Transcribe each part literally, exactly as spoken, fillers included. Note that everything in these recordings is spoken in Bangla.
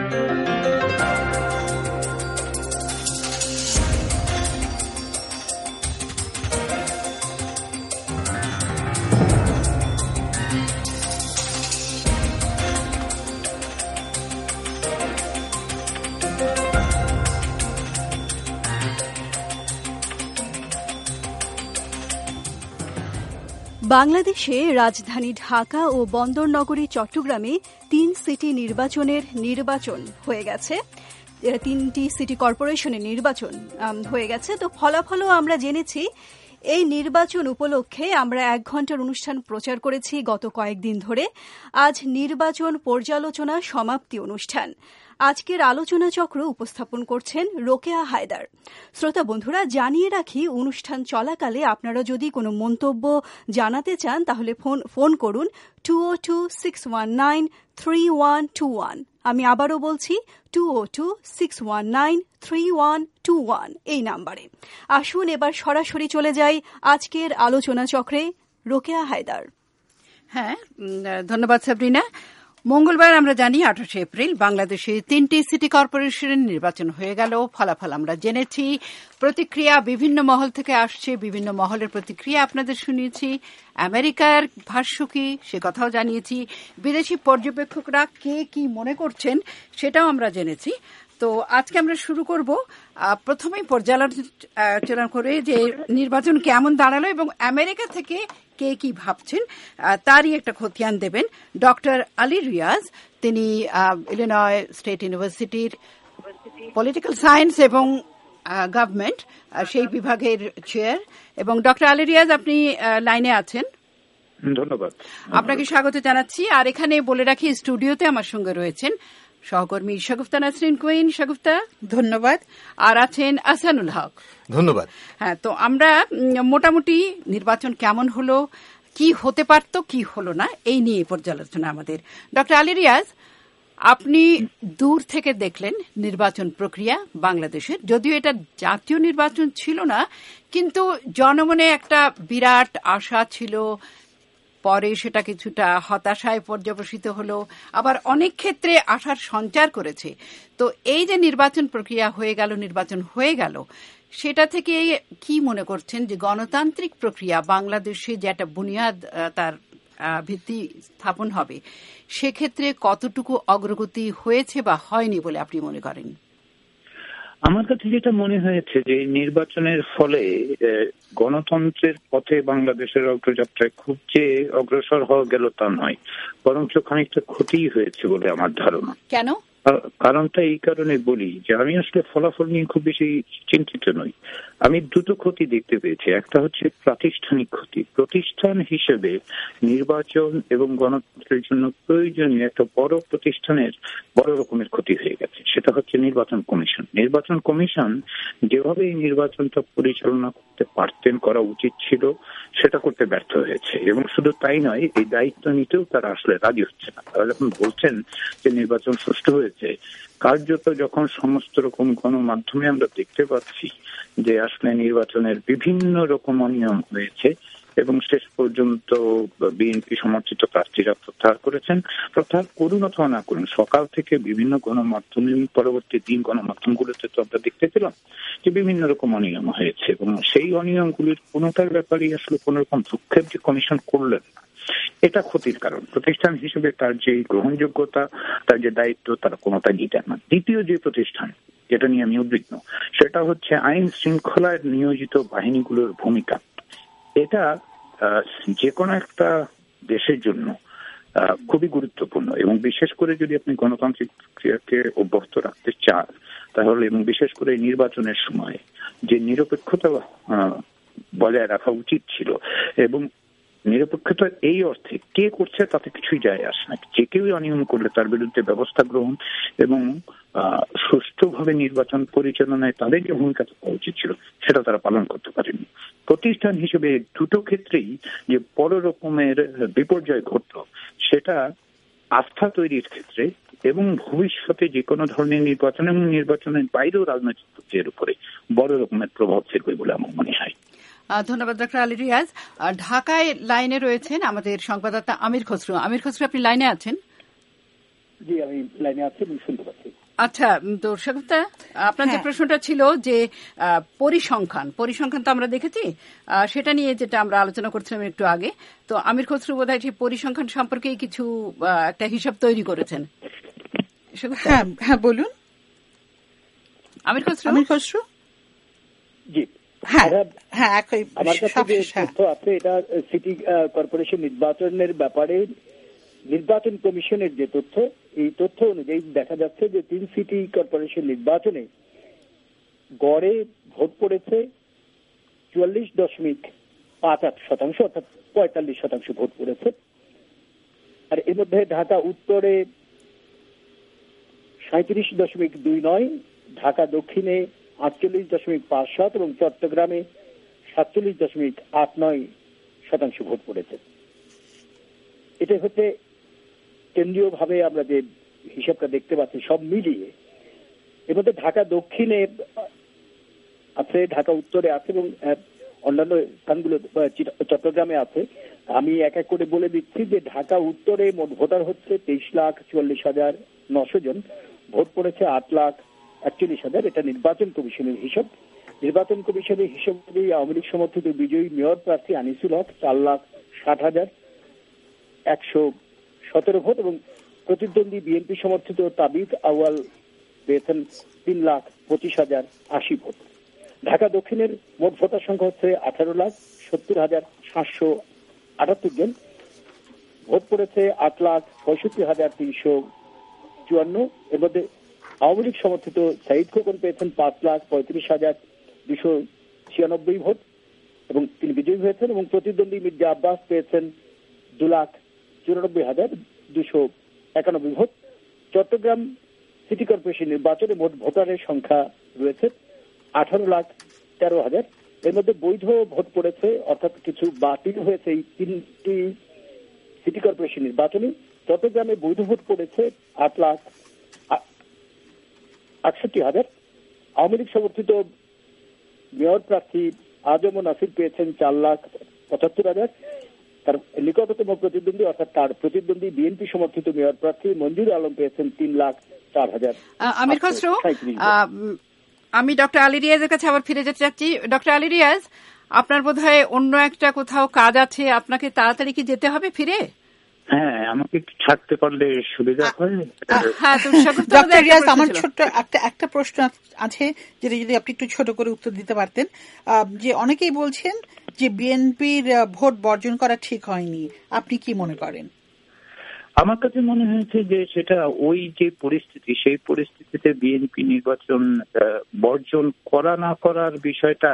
বাংলাদেশে রাজধানী ঢাকা ও বন্দরনগরী চট্টগ্রামে তিন সিটি নির্বাচনের নির্বাচন হয়ে গেছে। তিনটি সিটি কর্পোরেশনের নির্বাচন হয়ে গেছে। তো ফলাফলও আমরা জেনেছি। এই নির্বাচন উপলক্ষে আমরা এক ঘন্টার অনুষ্ঠান প্রচার করেছি গত কয়েকদিন ধরে। আজ নির্বাচন পর্যালোচনা সমাপ্তি অনুষ্ঠান। আজকের আলোচনা চক্র উপস্থাপন করছেন রোকেয়া হায়দার। শ্রোতা বন্ধুরা, জানিয়ে রাখি, অনুষ্ঠান চলাকালে আপনারা যদি কোনো মন্তব্য জানাতে চান তাহলে ফোন ফোন করুন two o two six one nine three one two one. আমি আবারও বলছি two o two six one nine three one two one এই নাম্বারে। আসুন এবার সরাসরি চলে যাই আজকের আলোচনা চক্রে। রোকেয়া হায়দার। হ্যাঁ, ধন্যবাদ সাবরিনা। মঙ্গলবার আমরা জানি আঠাশে এপ্রিল বাংলাদেশে তিনটি সিটি কর্পোরেশনের নির্বাচন হয়ে গেল। ফলাফল আমরা জেনেছি। প্রতিক্রিয়া বিভিন্ন মহল থেকে আসছে, বিভিন্ন মহলের প্রতিক্রিয়া আপনাদের শুনিয়েছি। আমেরিকার ভাষ্য কি সে কথাও জানিয়েছি। বিদেশি পর্যবেক্ষকরা কে কি মনে করছেন সেটাও আমরা জেনেছি। তো আজকে আমরা শুরু করব প্রথমেই পর্যালোচনা করে যে নির্বাচন কেমন দাঁড়ালো এবং আমেরিকা থেকে কে কি ভাবছেন তারই একটা খতিয়ান দেবেন ডক্টর আলী রিয়াজ। তিনি ইলিনয় স্টেট ইউনিভার্সিটির পলিটিক্যাল সায়েন্স এবং গভর্নমেন্ট সেই বিভাগের চেয়ার। এবং ডক্টর আলী রিয়াজ, আপনি লাইনে আছেন? ধন্যবাদ, আপনাকে স্বাগত জানাচ্ছি। আর এখানে বলে রাখি, স্টুডিওতে আমার সঙ্গে রয়েছেন সহকর্মী শাগুফতা নাসরিন কুইন। শাগুফতা, ধন্যবাদ। আর আছেন আহসানুল হক। ধন্যবাদ। হ্যাঁ, তো আমরা মোটামুটি নির্বাচন কেমন হলো, কি হতে পারত, কি হলো না, এই নিয়ে পর্যালোচনা আমাদের। ডক্টর আলী রিয়াজ, আপনি দূর থেকে দেখলেন নির্বাচন প্রক্রিয়া বাংলাদেশের। যদিও এটা জাতীয় নির্বাচন ছিল না, কিন্তু জনমনে একটা বিরাট আশা ছিল। পরে সেটা কিছুটা হতাশায় পর্যবসিত হলো, আবার অনেক ক্ষেত্রে আশার সঞ্চার করেছে। তো এই যে নির্বাচন প্রক্রিয়া হয়ে গেল, নির্বাচন হয়ে গেল, সেটা থেকে কি মনে করছেন যে গণতান্ত্রিক প্রক্রিয়া বাংলাদেশে যে একটা বুনিয়াদ তার ভিত্তি স্থাপন হবে, সেক্ষেত্রে কতটুকু অগ্রগতি হয়েছে বা হয়নি বলে আপনি মনে করেন? আমার কাছে যেটা মনে হয়েছে যে নির্বাচনের ফলে গণতন্ত্রের পথে বাংলাদেশের অগ্রযাত্রায় খুব যে অগ্রসর হওয়া গেল তা নয়, বরঞ্চ খানিকটা ক্ষতিই হয়েছে বলে আমার ধারণা। কেন? কারণটা এই কারণে বলি যে আমি আসলে ফলাফল নিয়ে খুব বেশি চিন্তিত নই। আমি দুটো ক্ষতি দেখতে পেয়েছি। একটা হচ্ছে প্রাতিষ্ঠানিক ক্ষতি। প্রতিষ্ঠান হিসেবে নির্বাচন এবং গণতন্ত্রের জন্য প্রয়োজনীয় একটা বড় প্রতিষ্ঠানের বড় রকমের ক্ষতি হয়ে গেছে। সেটা হচ্ছে নির্বাচন কমিশন। নির্বাচন কমিশন যেভাবে এই নির্বাচনটা পরিচালনা করতে পারতেন, করা উচিত ছিল, সেটা করতে ব্যর্থ হয়েছে। এবং শুধু তাই নয়, এই দায়িত্ব নিতেও তারা আসলে রাজি হচ্ছে না। তারা যখন বলছেন যে নির্বাচন সুষ্ঠু হয়েছে, কার্যত যখন সমস্ত রকম গণমাধ্যমে আমরা দেখতে পাচ্ছি যে আসলে নির্বাচনের বিভিন্ন রকম অনিয়ম হয়েছে এবং শেষ পর্যন্ত বিএনপি সমর্থিত প্রার্থীরা প্রত্যাহার করেছেন। প্রত্যাহার করুন অথবা না করুন, সকাল থেকে বিভিন্ন গণমাধ্যমে, পরবর্তী দিন গণমাধ্যমগুলোতে তো আমরা দেখতে পেলাম যে বিভিন্ন রকম অনিয়ম হয়েছে এবং সেই অনিয়মগুলির কোনোটার ব্যাপারেই আসলে কোন রকম ভ্রুক্ষেপ যে কমিশন করলেন না, এটা ক্ষতির কারণ। প্রতিষ্ঠান হিসেবে তার যে গ্রহণযোগ্যতা, তার যে দায়িত্ব, তারা কোনোটা নিতেন না। দ্বিতীয় যে প্রতিষ্ঠান, যেটা নিয়ে আমি উদ্বিগ্ন, সেটা হচ্ছে আইন শৃঙ্খলায় নিয়োজিত বাহিনীগুলোর ভূমিকা। এটা যে কোনো একটা দেশের জন্য খুবই গুরুত্বপূর্ণ এবং বিশেষ করে যদি আপনি গণতান্ত্রিক প্রক্রিয়াকে অব্যাহত রাখতে চান তাহলে, এবং বিশেষ করে নির্বাচনের সময় যে নিরপেক্ষতা বজায় রাখা উচিত ছিল, এবং নিরপেক্ষতা এই অর্থে কে করছে তাতে কিছুই যায় আসে না। যে কেউ অনিয়ম করলে তার বিরুদ্ধে ব্যবস্থা গ্রহণ এবং সুষ্ঠুভাবে নির্বাচন পরিচালনায় তাদের যে ভূমিকা থাকা উচিত ছিল সেটা তারা পালন করতে পারেনি। প্রতিষ্ঠান হিসেবে দুটো ক্ষেত্রেই যে বড় রকমের বিপর্যয় ঘটল, সেটা আস্থা তৈরির ক্ষেত্রে এবং ভবিষ্যতে যে কোনো ধরনের নির্বাচন এবং নির্বাচনের বাইরেও রাজনৈতিক প্রক্রিয়ার উপরে বড় রকমের প্রভাব ফেলবে বলে আমার মনে হয়। ধন্যবাদ ডক্টর আলী রিয়াজ। ঢাকায় লাইনে রয়েছেন আমাদের সংবাদদাতা আমির খসরু। আমির খসরু, আপনি লাইনে আছেন? জি, আমি লাইনে আছি, শুনতে পাচ্ছি। আচ্ছা, তো সেক্ষেত্রে আপনার যে প্রশ্নটা ছিল যে পরিসংখ্যান পরিসংখ্যান তো আমরা দেখেছি, সেটা নিয়ে যেটা আমরা আলোচনা করছিলাম একটু আগে, তো আমির খসরু বোধহয় সেই পরিসংখ্যান সম্পর্কেই কিছু একটা হিসাব তৈরি করেছেন। হ্যাঁ হ্যাঁ বলুন আমির খসরু। আমির খসরু জি, হ্যাঁ হ্যাঁ আমার কাছে যে তথ্য আছে এটা সিটি কর্পোরেশন নির্বাচনের ব্যাপারে নির্বাচন কমিশনের যে তথ্য, এই তথ্য অনুযায়ী দেখা যাচ্ছে যে তিন সিটি কর্পোরেশন নির্বাচনে গড়ে ভোট পড়েছে চুয়াল্লিশ দশমিক পাঁচ আট শতাংশ, অর্থাৎ পঁয়তাল্লিশ শতাংশ ভোট পড়েছে। আর এর মধ্যে ঢাকা উত্তরে সাঁত্রিশ দশমিক দুই নয়, ঢাকা দক্ষিণে আটচল্লিশ দশমিক পাঁচ সাত এবং চট্টগ্রামে সাতচল্লিশ দশমিক আট নয় শতাংশ ভোট পড়েছে। এটা হচ্ছে কেন্দ্রীয় ভাবে আমরা যে হিসাবটা দেখতে পাচ্ছি সব মিলিয়ে। এর মধ্যে ঢাকা দক্ষিণে আছে, ঢাকা উত্তরে আছে এবং অন্যান্য স্থানগুলো চট্টগ্রামে আছে। আমি এক এক করে বলে দিচ্ছি যে ঢাকা উত্তরে মোট ভোটার হচ্ছে তেইশ লাখ চুয়াল্লিশ হাজার নশো জন, ভোট পড়েছে আট লাখ একচল্লিশ হাজার। এটা নির্বাচন কমিশনের হিসাব। নির্বাচন কমিশনের হিসাব অনুযায়ী আওয়ামী লীগ সমর্থিত বিজয়ী মেয়র প্রার্থী আনিসুল হক চার লাখ ষাট হাজার একশো সতেরো ভোট এবং প্রতিদ্বন্দ্বী বিএনপি সমর্থিত তাবিদ আউয়াল পেয়েছেন তিন লাখ পঁচিশ হাজার আশি ভোট। ঢাকা দক্ষিণের মোট ভোটার সংখ্যা হচ্ছে আঠারো লাখ সত্তর হাজার সাতশো আটাত্তর জন, ভোট পড়েছে আট লাখ পঁয়ষট্টি হাজার তিনশো চুয়ান্ন। এর মধ্যে আওয়ামী লীগ সমর্থিত সাইদ খোকন পেয়েছেন পাঁচ লাখ পঁয়ত্রিশ হাজার দুশো ছিয়ানব্বই ভোট এবং তিনি বিজয়ী হয়েছেন এবং প্রতিদ্বন্দ্বী মির্জা আব্বাস পেয়েছেন দু লাখ চুরানব্বই হাজার দুশো একানব্বই ভোট। চট্টগ্রাম সিটি কর্পোরেশন নির্বাচনে মোট ভোটারের সংখ্যা রয়েছে আঠারো লাখ তেরো হাজার। এর মধ্যে বৈধ ভোট পড়েছে, অর্থাৎ কিছু বাতিল হয়েছে এই তিনটি সিটি কর্পোরেশন নির্বাচনে। চট্টগ্রামে বৈধ ভোট পড়েছে আট লাখ আটষট্টি হাজার। আওয়ামী লীগ সমর্থিত মেয়র প্রার্থী আজম ও নাসির পেয়েছেন চার লাখ পঁচাত্তর হাজার। তার নিকটতম প্রতিদ্বন্দ্বী অর্থাৎ তার প্রতিদ্বন্দ্বী বিএনপি সমর্থিত মেয়র প্রার্থী মঞ্জুর আলম পেয়েছেন তিন লাখ চার হাজার। আমির খসরু, আমি ডক্টর আলী রিয়াজের কাছে আবার ফিরে যেতে চাচ্ছি। ডক্টর আলী রিয়াজ, আপনার বোধহয় অন্য একটা কোথাও কাজ আছে, আপনাকে তাড়াতাড়ি কি যেতে হবে ফিরে? হ্যাঁ, আমাকে একটু থাকতে পারলে সুবিধা হয়। হ্যাঁ, ডক্টর রিয়াজ, আমার ছোট্ট একটা একটা প্রশ্ন আছে যেটা যদি আপনি একটু ছোট করে উত্তর দিতে পারতেন। যে অনেকেই বলছেন যে বিএনপির ভোট বর্জন করা ঠিক হয়নি, আপনি কি মনে করেন? আমার কাছে মনে হয়েছে যে সেটা ওই যে পরিস্থিতি, সেই পরিস্থিতিতে বিএনপি নির্বাচন বর্জন করা না করার বিষয়টা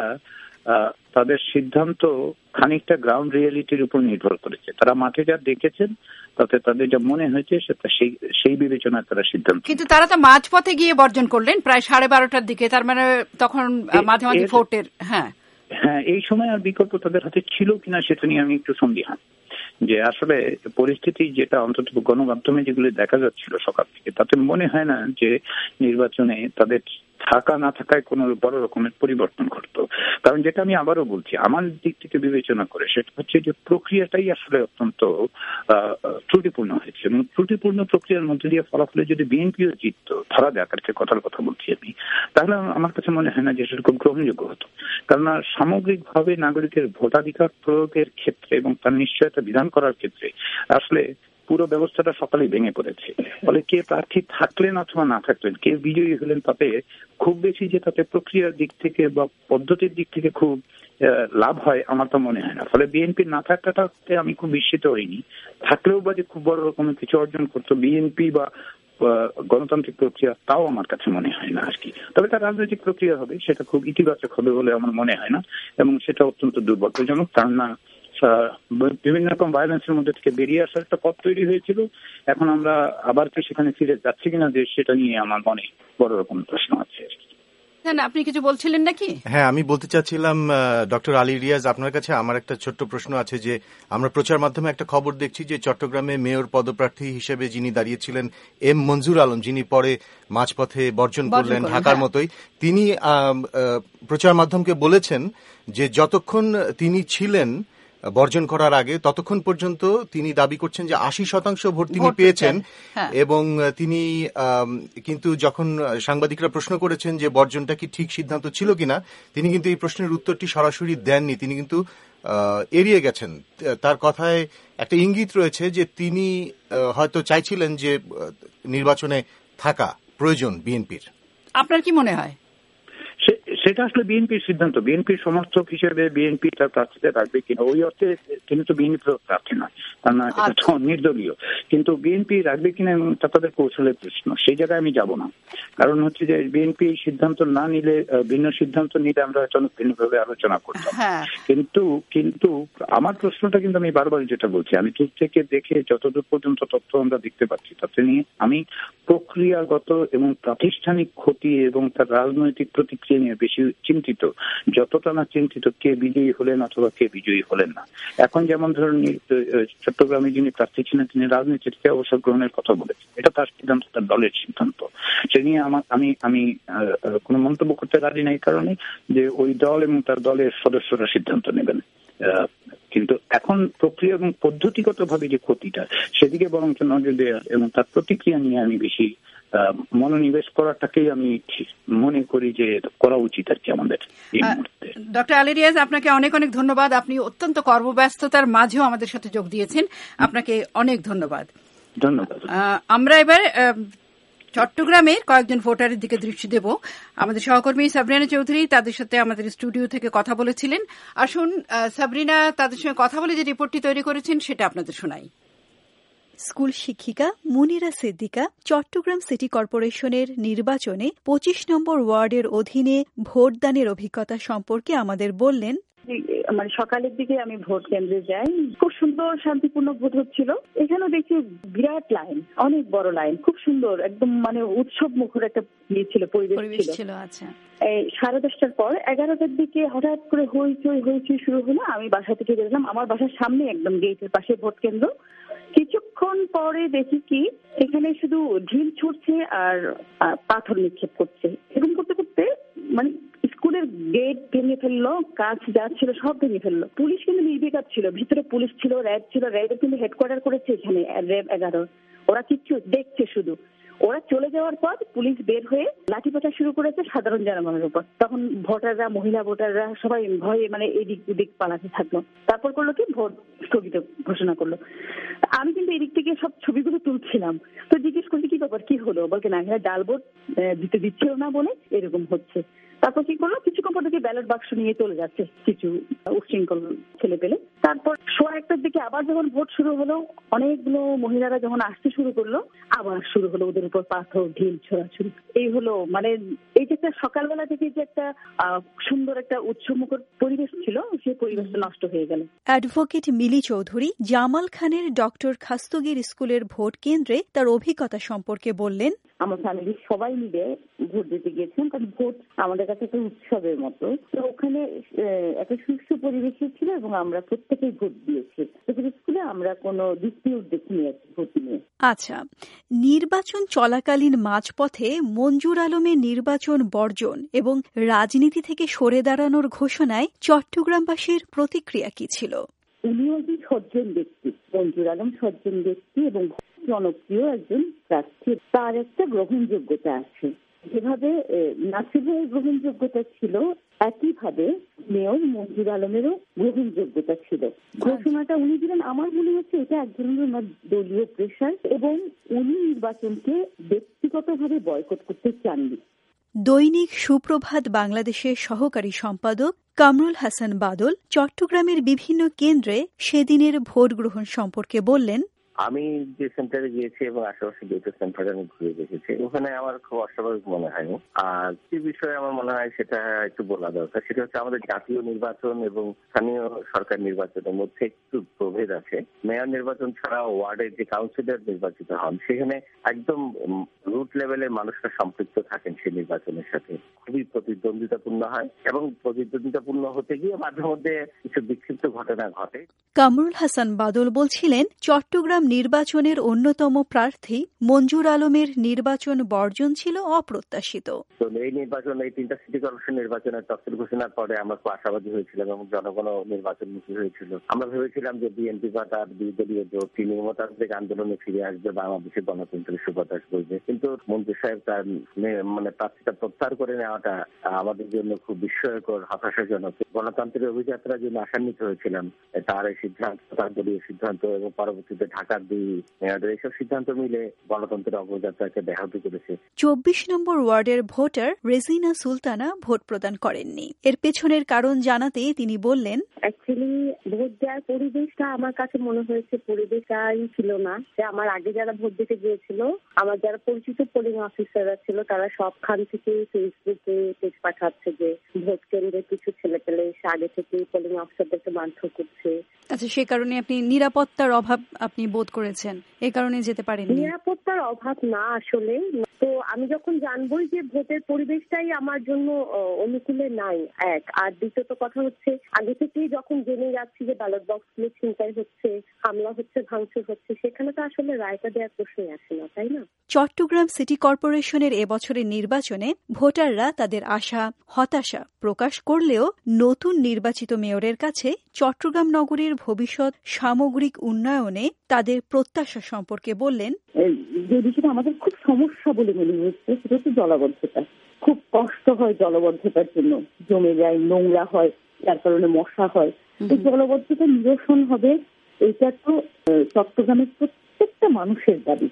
তাদের সিদ্ধান্ত খানিকটা গ্রাউন্ড রিয়েলিটির উপর নির্ভর করেছে। তারা মাঠে যা দেখেছেন তাতে তাদের যা মনে হয়েছে সেটা সেই সেই বিবেচনায় তারা সিদ্ধান্ত। কিন্তু তারা তো মাঝপথে গিয়ে বর্জন করলেন প্রায় সাড়ে বারোটার দিকে, তার মানে তখন মাঝে মাঝে ভোটের। হ্যাঁ হ্যাঁ এই সময় আর বিকল্প তাদের হাতে ছিল কিনা সেটা নিয়ে আমি একটু সন্দিহান। যে আসলে পরিস্থিতি যেটা অন্তত গণমাধ্যমে যেগুলো দেখা যাচ্ছিল সকাল থেকে, তাতে মনে হয় না যে নির্বাচনে তাদের থাকা না থাকায় কোনো বড় রকমের পরিবর্তন ঘটতো। কারণ যেটা আমি আবারও বলছি, আমার দিক থেকে বিবেচনা করে সেটা হচ্ছে যে প্রক্রিয়াটাই আসলে অত্যন্ত ত্রুটিপূর্ণ হয়েছে এবং ত্রুটিপূর্ণ প্রক্রিয়ার মধ্যে দিয়ে ফলাফলে যদি বিএনপিও জিতত, ধরা যাক আর কথার কথা বলছি আমি, তাহলে আমার কাছে মনে হয় না যে সেরকম গ্রহণযোগ্য হতো। কারণ সামগ্রিকভাবে নাগরিকের ভোটাধিকার প্রয়োগের ক্ষেত্রে এবং তার নিশ্চয়তা বিধান করার ক্ষেত্রে আসলে পুরো ব্যবস্থাটা সকালে ভেঙে পড়েছে। ফলে কে প্রার্থী থাকলেন অথবা না থাকলেন, কে বিজয়ী হলেন, তাতে খুব বেশি যে তাতে প্রক্রিয়ার দিক থেকে বা পদ্ধতির দিক থেকে খুব লাভ হয় আমার তো মনে হয় না। ফলে বিএনপি না থাকাটাতে আমি খুব বিস্মিত হইনি। থাকলেও বা যে খুব বড় রকমের কিছু অর্জন করতো বিএনপি বা গণতান্ত্রিক প্রক্রিয়া, তাও আমার কাছে মনে হয় না আর কি। তবে তার রাজনৈতিক প্রক্রিয়া হবে, সেটা খুব ইতিবাচক হবে বলে আমার মনে হয় না এবং সেটা অত্যন্ত দুর্ভাগ্যজনক। কারণ না বিভিন্ন রকম ভায়োলেন্সের মধ্যে থেকে বেরিয়ে আসার একটা পথ তৈরি হয়েছিল। এখন আমরা আবার কি সেখানে ফিরে যাচ্ছি কিনা, যে সেটা নিয়ে আমার মনে বড় রকম প্রশ্ন আছে। আপনি কিছু বলছিলেন নাকি? হ্যাঁ, আমি বলতে চাচ্ছিলাম ডক্টর আলী রিয়াজ, আপনার কাছে আমার একটা ছোট্ট প্রশ্ন আছে যে আমরা প্রচার মাধ্যমে একটা খবর দেখছি যে চট্টগ্রামে মেয়র পদপ্রার্থী হিসেবে যিনি দাঁড়িয়েছিলেন এম মঞ্জুর আলম, যিনি পরে মাঝপথে বর্জন করলেন ঢাকার মতোই, তিনি প্রচার মাধ্যমকে বলেছেন যে যতক্ষণ তিনি ছিলেন বর্জন করার আগে ততক্ষণ পর্যন্ত তিনি দাবি করছেন যে আশি শতাংশ ভোট তিনি পেয়েছেন এবং তিনি কিন্তু যখন সাংবাদিকরা প্রশ্ন করেছেন যে বর্জনটা কি ঠিক সিদ্ধান্ত ছিল কিনা, তিনি কিন্তু এই প্রশ্নের উত্তরটি সরাসরি দেননি, তিনি কিন্তু এড়িয়ে গেছেন। তার কথায় একটা ইঙ্গিত রয়েছে যে তিনি হয়তো চাইছিলেন যে নির্বাচনে থাকা প্রয়োজন বিএনপির। আপনার কি মনে হয়? সেটা আসলে বিএনপির সিদ্ধান্ত। বিএনপির সমর্থক হিসেবে বিএনপি তার প্রার্থীদের রাখবে কিনা, ওই অর্থে তিনি তো বিএনপি প্রার্থী না, তার না, এটা তো নির্দলীয়, কিন্তু বিএনপি রাখবে কিনা তা তাদের কৌশলের প্রশ্ন, সেই জায়গায় আমি যাব না। কারণ হচ্ছে যে বিএনপি সিদ্ধান্ত না নিলে, ভিন্ন সিদ্ধান্ত নিলে আমরা হয়তো ভিন্নভাবে আলোচনা করতাম। কিন্তু কিন্তু আমার প্রশ্নটা কিন্তু আমি বারবার যেটা বলছি, আমি দূর থেকে দেখে যতদূর পর্যন্ত তথ্য আমরা দেখতে পাচ্ছি তাতে নিয়ে আমি প্রক্রিয়াগত এবং প্রাতিষ্ঠানিক ক্ষতি এবং তার রাজনৈতিক প্রতিক্রিয়া নিয়ে বেশি চিন্তিত, যতটা না চিন্তিত কে বিজয়ী হলেন অথবা কে বিজয়ী হলেন না। এখন যেমন ধরুন চট্টগ্রামে যিনি প্রার্থী ছিলেন তিনি রাজনীতি থেকে অবসর গ্রহণের কথা বলেছেন, এটা তার সিদ্ধান্ত, তার দলের সিদ্ধান্ত। সে নিয়ে আমার আমি আমি কোনো মন্তব্য করতে রাজি নাই, কারণে যে ওই দল এবং তার দলের সদস্যরা সিদ্ধান্ত নেবেন। কিন্তু এখন প্রক্রিয়া এবং পদ্ধতিগত ভাবে যে ক্ষতিটা, সেদিকে বরঞ্চ নজর দেওয়া এবং তার প্রতিক্রিয়া নিয়ে আমি বেশি মনোনিবেশ করাটাকেই আমি মনে করি যে করা উচিত আর কি আমাদের এই মুহূর্তে। ডক্টর আলী রিয়াজ, আপনাকে অনেক অনেক ধন্যবাদ। আপনি অত্যন্ত কর্মব্যস্ততার মাঝেও আমাদের সাথে যোগ দিয়েছেন, আপনাকে অনেক ধন্যবাদ। ধন্যবাদ। আমরা এবার চট্টগ্রামের কয়েকজন ভোটারের দিকে দৃষ্টি দেব। আমাদের সহকর্মী সাবরিনা চৌধুরী তাদের সাথে আমাদের স্টুডিও থেকে কথা বলেছিলেন। আসুন সাবরিনা তাদের সঙ্গে কথা বলে যে রিপোর্টটি তৈরি করেছেন সেটা আপনাদের শোনাই। স্কুল শিক্ষিকা মুনিরা সিদ্দিকা চট্টগ্রাম সিটি কর্পোরেশনের নির্বাচনে পঁচিশ নম্বর ওয়ার্ডের অধীনে ভোটদানের অভিজ্ঞতা সম্পর্কে আমাদের বললেন। মানে সকালের দিকে আমি ভোট কেন্দ্রে যাই, খুব সুন্দর শান্তিপূর্ণ ভোট হচ্ছিল। এখানেও দেখছি বিরাট লাইন, অনেক বড় লাইন, খুব সুন্দর, একদম মানে উৎসব মুখর একটা ইয়ে ছিল, পরিবেশ ছিল। আচ্ছা, এই সাড়ে দশটার পর এগারোটার দিকে হঠাৎ করে হইচই হইচই শুরু হলো। আমি বাসা থেকে বেরোলাম, আমার বাসার সামনে একদম গেটের পাশে ভোট কেন্দ্র। কিছুক্ষণ পরে দেখি কি এখানে শুধু ঢিল ছুটছে আর পাথর নিক্ষেপ করছে। এরকম করতে করতে মানে স্কুলের গেট ভেঙে ফেললো, কাজ যা ছিল সব ভেঙে ফেললো। পুলিশ কিন্তু নির্বিকার ছিল, ভিতরে পুলিশ ছিল, র্যাব ছিল, র্যাবের কিন্তু হেডকোয়ার্টার করেছে এখানে, র্যাব এগারো। ওরা কিচ্ছু দেখছে শুধু। ওরা চলে যাওয়ার পর পুলিশ বের হয়ে লাঠিপেটা শুরু করেছে সাধারণ জনগণের উপর। তখন ভোটাররা, মহিলা ভোটাররা সবাই ভয়ে মানে এদিক ওদিক পালাতে থাকলো। তারপর করলো কি ভোট স্থগিত ঘোষণা করলো। আমি কিন্তু এদিক থেকে সব ছবিগুলো তুলছিলাম, তো জিজ্ঞেস করছি কি ব্যাপার, কি হলো? বলকে না, এখানে ডাল ভোট দিতে দিচ্ছিল না বলে এরকম হচ্ছে। তারপর কি করলো, কিছুক্ষণ পর থেকে ব্যালট বাক্স নিয়ে চলে যাচ্ছে কিছু উচ্ছৃঙ্খল ছেলে পেলে। তারপর সোয়া একটার দিকে আবার যখন ভোট শুরু হলো, অনেকগুলো মহিলারা যখন আসতে শুরু করলো, আবার শুরু হলো ওদের উপর পাথর ঢিল ছোড়াছুড়ি। এই হলো মানে এই যে একটা সকালবেলা থেকে যে একটা সুন্দর একটা উৎসবমুখর পরিবেশ ছিল, সেই পরিবেশটা নষ্ট হয়ে গেল। অ্যাডভোকেট মিলি চৌধুরী জামাল খানের ডক্টর খাস্তগির স্কুলের ভোট কেন্দ্রে তার অভিজ্ঞতা সম্পর্কে বললেন। আমার ফ্যামিলির সবাই মিলে ভোট দিতে গিয়েছিলাম, কারণ ভোট আমাদের কাছে একটা উৎসবের মতো। তো ওখানে একটা সুষ্ঠু পরিবেশ ছিল এবং আমরা প্রত্যেকেই ভোট দিয়েছি। স্কুলে আমরা কোনো ডিসপিউট দেখিনি ভোট নিয়ে। আচ্ছা, নির্বাচন চলাকালীন মাঝপথে মঞ্জুর আলমের নির্বাচন বর্জন এবং রাজনীতি থেকে সরে দাঁড়ানোর ঘোষণায় চট্টগ্রামবাসীর প্রতিক্রিয়া কি ছিল? উনিও একজন সজ্জন ব্যক্তি, মঞ্জুর আলম সজ্জন ব্যক্তি এবং জনপ্রিয় একজন প্রার্থী, তার একটা গ্রহণযোগ্যতা আছে। যেভাবে নাসির ভাইয়ের গ্রহণযোগ্যতা ছিল, একইভাবে মেয়র মঞ্জুর আলমেরও গ্রহণযোগ্যতা ছিল। ঘোষণাটা উনি দিলেন, আমার মনে হচ্ছে এটা এক ধরনের দলীয় প্রেশার এবং উনি নির্বাচনকে ব্যক্তিগতভাবে বয়কট করতে চাননি। দৈনিক সুপ্রভাত বাংলাদেশের সহকারী সম্পাদক কামরুল হাসান বাদল চট্টগ্রামের বিভিন্ন কেন্দ্রে সেদিনের ভোট গ্রহণ সম্পর্কে বললেন। আমি যে সেন্টারে গিয়েছি এবং আশেপাশে দুটো সেন্টারে আমি ঘুরে দেখেছি, ওখানে আমার খুব অস্বাভাবিক মনে হয়নি। আর যে বিষয়ে আমার মনে হয় সেটা একটু বলা দরকার, সেটা হচ্ছে আমাদের জাতীয় নির্বাচন এবং স্থানীয় সরকার নির্বাচনের মধ্যে একটু প্রভেদ আছে। মেয়র নির্বাচন ছাড়া ওয়ার্ডের যে কাউন্সিলর নির্বাচিত হন, সেখানে একদম রুট লেভেলের মানুষরা সম্পৃক্ত থাকেন সেই নির্বাচনের সাথে। খুবই প্রতিদ্বন্দ্বিতাপূর্ণ হয় এবং প্রতিদ্বন্দ্বিতাপূর্ণ হতে গিয়ে মাঝে মধ্যে কিছু বিক্ষিপ্ত ঘটনা ঘটে। কামরুল হাসান বাদল বলছিলেন, চট্টগ্রাম চট্টগ্রাম নির্বাচনের অন্যতম প্রার্থী মঞ্জুর আলমের নির্বাচন বর্জন ছিল অপ্রত্যাশিত। এই নির্বাচন, এই তিনটা সিটি কর্পোরেশন নির্বাচনের তফসিল ঘোষণার পরে আমরা খুব আশাবাদী হয়েছিলাম এবং জনগণও নির্বাচনমুখী হয়েছিল। আমরা ভেবেছিলাম যে বিএনপি বা তার দুই দলীয় জোট তৃণমূলতান্ত্রিক আন্দোলনে ফিরে আসবে, বাংলাদেশের গণতন্ত্রের সুবাতাস বইবে। কিন্তু মন্ত্রী সাহেব তার মানে প্রার্থীতা প্রত্যাহার করে নেওয়াটা আমাদের জন্য খুব বিস্ময়কর, হতাশাজনক। গণতান্ত্রিক অভিযাত্রার জন্য আশান্বিত হয়েছিলাম। তার এই সিদ্ধান্ত, তার দলীয় সিদ্ধান্ত এবং পরবর্তীতে ঢাকার দুই মেয়রের এইসব সিদ্ধান্ত মিলে গণতন্ত্রের অগ্রযাত্রাকে ব্যাহত করেছে। চব্বিশ নম্বর ওয়ার্ডের ভোটার রেজিনা সুলতানা ভোট প্রদান করেননি। এর পেছনের কারণ জানাতে তিনি বললেন, অ্যাকচুয়ালি ভোট দেওয়ার পরিবেশটা আমার কাছে মনে হয়েছে পরিবেশটাই ছিল না। যে আমার আগে যারা ভোট দিতে গিয়েছিল, আমার যারা পরিচিত পোলিং অফিসাররা ছিল, তারা সবখান থেকে ফেসবুকে টেক্সট পাঠাচ্ছে যে ভোট কেন্দ্রে কিছু ছেলে পেলে এসে আগে থেকে পোলিং অফিসারদেরকে মারধর করছে। আচ্ছা, সে কারণে আপনি নিরাপত্তার অভাব আপনি বোধ করেছেন, এই কারণে যেতে পারেন? নিরাপত্তার অভাব না আসলে। তো আমি যখন জানবই যে ভোটের পরিবেশটাই আমার জন্য অনুকূলে নাই, এক। আর দ্বিতীয়ত কথা হচ্ছে, আগে থেকেই যখন জেনে যাচ্ছি যে ব্যালট বক্স গুলো ছিনতাই হচ্ছে, হামলা হচ্ছে, ভাঙচুর হচ্ছে, সেখানে তো আসলে রায়টা দেওয়ার প্রশ্নই আসে না, তাই না? চট্টগ্রাম সিটি কর্পোরেশনের এবছরের নির্বাচনে ভোটাররা তাদের আশা হতাশা প্রকাশ করলেও নতুন নির্বাচিত মেয়রের কাছে চট্টগ্রাম নগরীর ভবিষ্যৎ সামগ্রিক উন্নয়নে তাদের প্রত্যাশা সম্পর্কে বললেন, যে বিষয়টা আমাদের খুব সমস্যা বলে মনে হচ্ছে সেটা হচ্ছে জলাবদ্ধতা। খুব কষ্ট হয় জলাবদ্ধতার জন্য, জমে যায়, নোংরা হয়, যার কারণে মশা হয়। এই জলাবদ্ধতা নিরসন হবে, এটা তো চট্টগ্রামের প্রত্যেকটা মানুষের দাবি।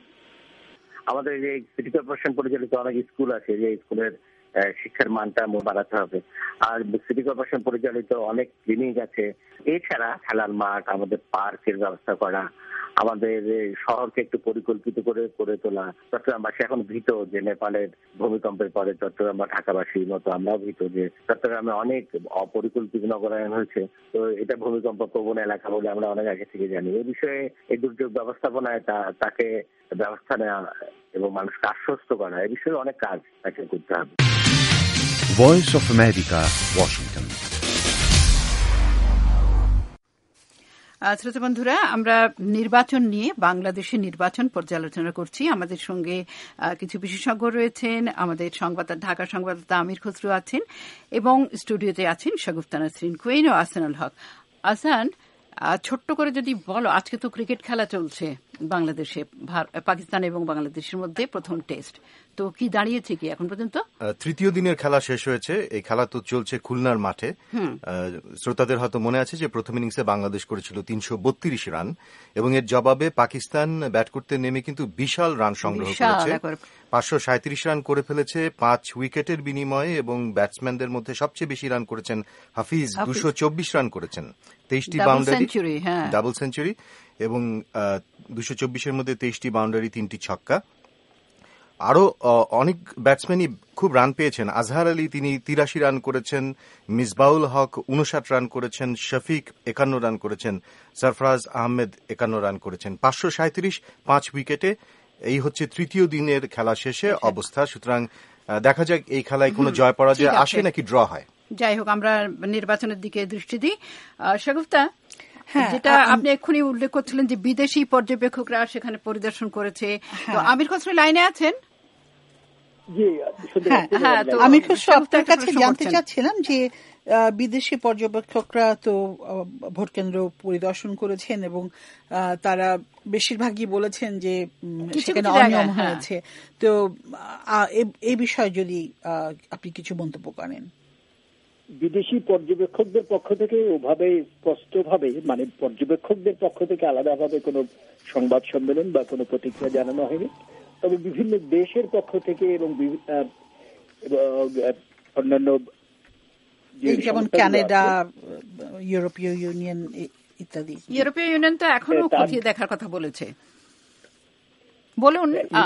আমাদের যে সিটি কর্পোরেশন পরিচালিত অনেক স্কুল আছে, যে স্কুলের শিক্ষার মানটা বাড়াতে হবে। আর সিটি কর্পোরেশন পরিচালিত অনেক ক্লিনিক আছে। এছাড়া খেলার মাঠ, আমাদের পার্কের ব্যবস্থা করা, আমাদের শহরকে একটু পরিকল্পিত করে করে তোলা। চট্টগ্রামবাসী এখন ভীত যে নেপালের ভূমিকম্পের পরে চট্টগ্রাম বা ঢাকাবাসীর মতো আমরাও ভীত যে চট্টগ্রামে অনেক অপরিকল্পিত নগরায়ন হয়েছে। তো এটা ভূমিকম্প প্রবণ এলাকা বলে আমরা অনেক আগে থেকে জানি। এই বিষয়ে এই দুর্যোগ ব্যবস্থাপনায় তাকে ব্যবস্থা নেওয়া এবং মানুষকে আশ্বস্ত করা, এই বিষয়ে অনেক কাজ তাকে করতে হবে। Voice of America, Washington. শ্রোতা বন্ধুরা, আমরা নির্বাচন নিয়ে বাংলাদেশের নির্বাচন পর্যালোচনা করছি। আমাদের সঙ্গে কিছু বিশেষজ্ঞ রয়েছেন, আমাদের সংবাদদাতা, ঢাকা সংবাদদাতা আমির খসরু আছেন এবং স্টুডিওতে আছেন শাগুফতা নাসরিন কুইন ও আহসানুল হক। আহসান, ছোট্ট করে যদি বলো, আজকে তো ক্রিকেট খেলা চলছে বাংলাদেশে, পাকিস্তান এবং বাংলাদেশের মধ্যে প্রথম টেস্ট, তো কি দাঁড়িয়েছে কি এখন পর্যন্ত? তৃতীয় দিনের খেলা শেষ হয়েছে। এই খেলা তো চলছে খুলনার মাঠে। শ্রোতাদের হয়তো মনে আছে যে প্রথম ইনিংসে বাংলাদেশ করেছিল তিনশো বত্রিশ রান এবং এর জবাবে পাকিস্তান ব্যাট করতে নেমে কিন্তু বিশাল রান সংগ্রহ করেছে। পাঁচশো সাঁত্রিশ রান করে ফেলেছে পাঁচ উইকেটের বিনিময়ে এবং ব্যাটসম্যানদের মধ্যে সবচেয়ে বেশি রান করেছেন হাফিজ, দুশো চব্বিশ রান করেছেন, তেইশটি বাউন্ডারি, ডাবল সেঞ্চুরি এবং দুশো চব্বিশের মধ্যে তেইশটি বাউন্ডারি, তিনটি ছক্কা। আরো অনেক ব্যাটসম্যানই খুব রান পেয়েছেন। আজহার আলী তিনি তিরাশি রান করেছেন, মিসবাউল হক উনষাট রান করেছেন, শফিক একান্ন রান করেছেন, সরফরাজ আহমেদ একান্ন রান করেছেন। পাঁচশো সাঁত্রিশ পাঁচ উইকেটে এই হচ্ছে তৃতীয় দিনের খেলা শেষে অবস্থা। সুতরাং দেখা যাক এই খেলায় কোনো জয় পরাজয় আসে নাকি ড্র হয়। যাই হোক, আমরা নির্বাচনের দিকে দৃষ্টি দিই। শাগুফতা, যেটা আপনি এক্ষুনি উল্লেখ করছিলেন যে বিদেশি পর্যবেক্ষকরা সেখানে পরিদর্শন করেছে, তো আমির খসরু লাইনে আছেন? আমি আপনার কাছে জানতে চাচ্ছিলাম যে বিদেশি পর্যবেক্ষকরা তো ভোট কেন্দ্র পরিদর্শন করেছেন এবং তারা বেশিরভাগই বলেছেন যে সেখানে অনিয়ম হয়েছে। তো এই বিষয়ে যদি আপনি কিছু মন্তব্য করেন। বিদেশি পর্যবেক্ষকদের পক্ষ থেকে ওভাবে স্পষ্টভাবে, মানে পর্যবেক্ষকদের পক্ষ থেকে আলাদাভাবে কোনো সংবাদ সম্মেলন বা কোনো প্রতিক্রিয়া জানানো হয়নি। তবে বিভিন্ন দেশের পক্ষ থেকে এবং অন্যান্য যেমন কানাডা, ইউরোপীয় ইউনিয়ন ইত্যাদি। ইউরোপীয় ইউনিয়ন তো এখনো খতিয়ে দেখার কথা বলেছে। বলুন।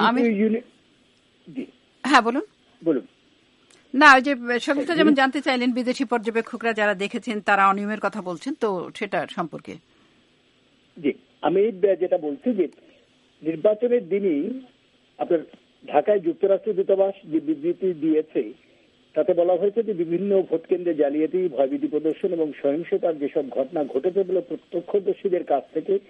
হ্যাঁ বলুন বলুন না, ওই যে শাগুফতা যেমন জানতে চাইলেন বিদেশি পর্যবেক্ষকরা যারা দেখেছেন তারা অনিয়মের কথা বলছেন, তো সেটার সম্পর্কে। জি, আমি যেটা বলছি যে নির্বাচনের দিনই আপনার ঢাকায় যুক্তরাষ্ট্র দূতাবাস যে বিবৃতি দিয়েছে তাতে বলা হয়েছে যে বিভিন্ন ভোট কেন্দ্রে জালিয়াতি, ভয়ভীতি প্রদর্শন এবং সহিংসতার যেসব ঘটনা ঘটেছে বলে প্রত্যক্ষদর্শীদের কাছ থেকে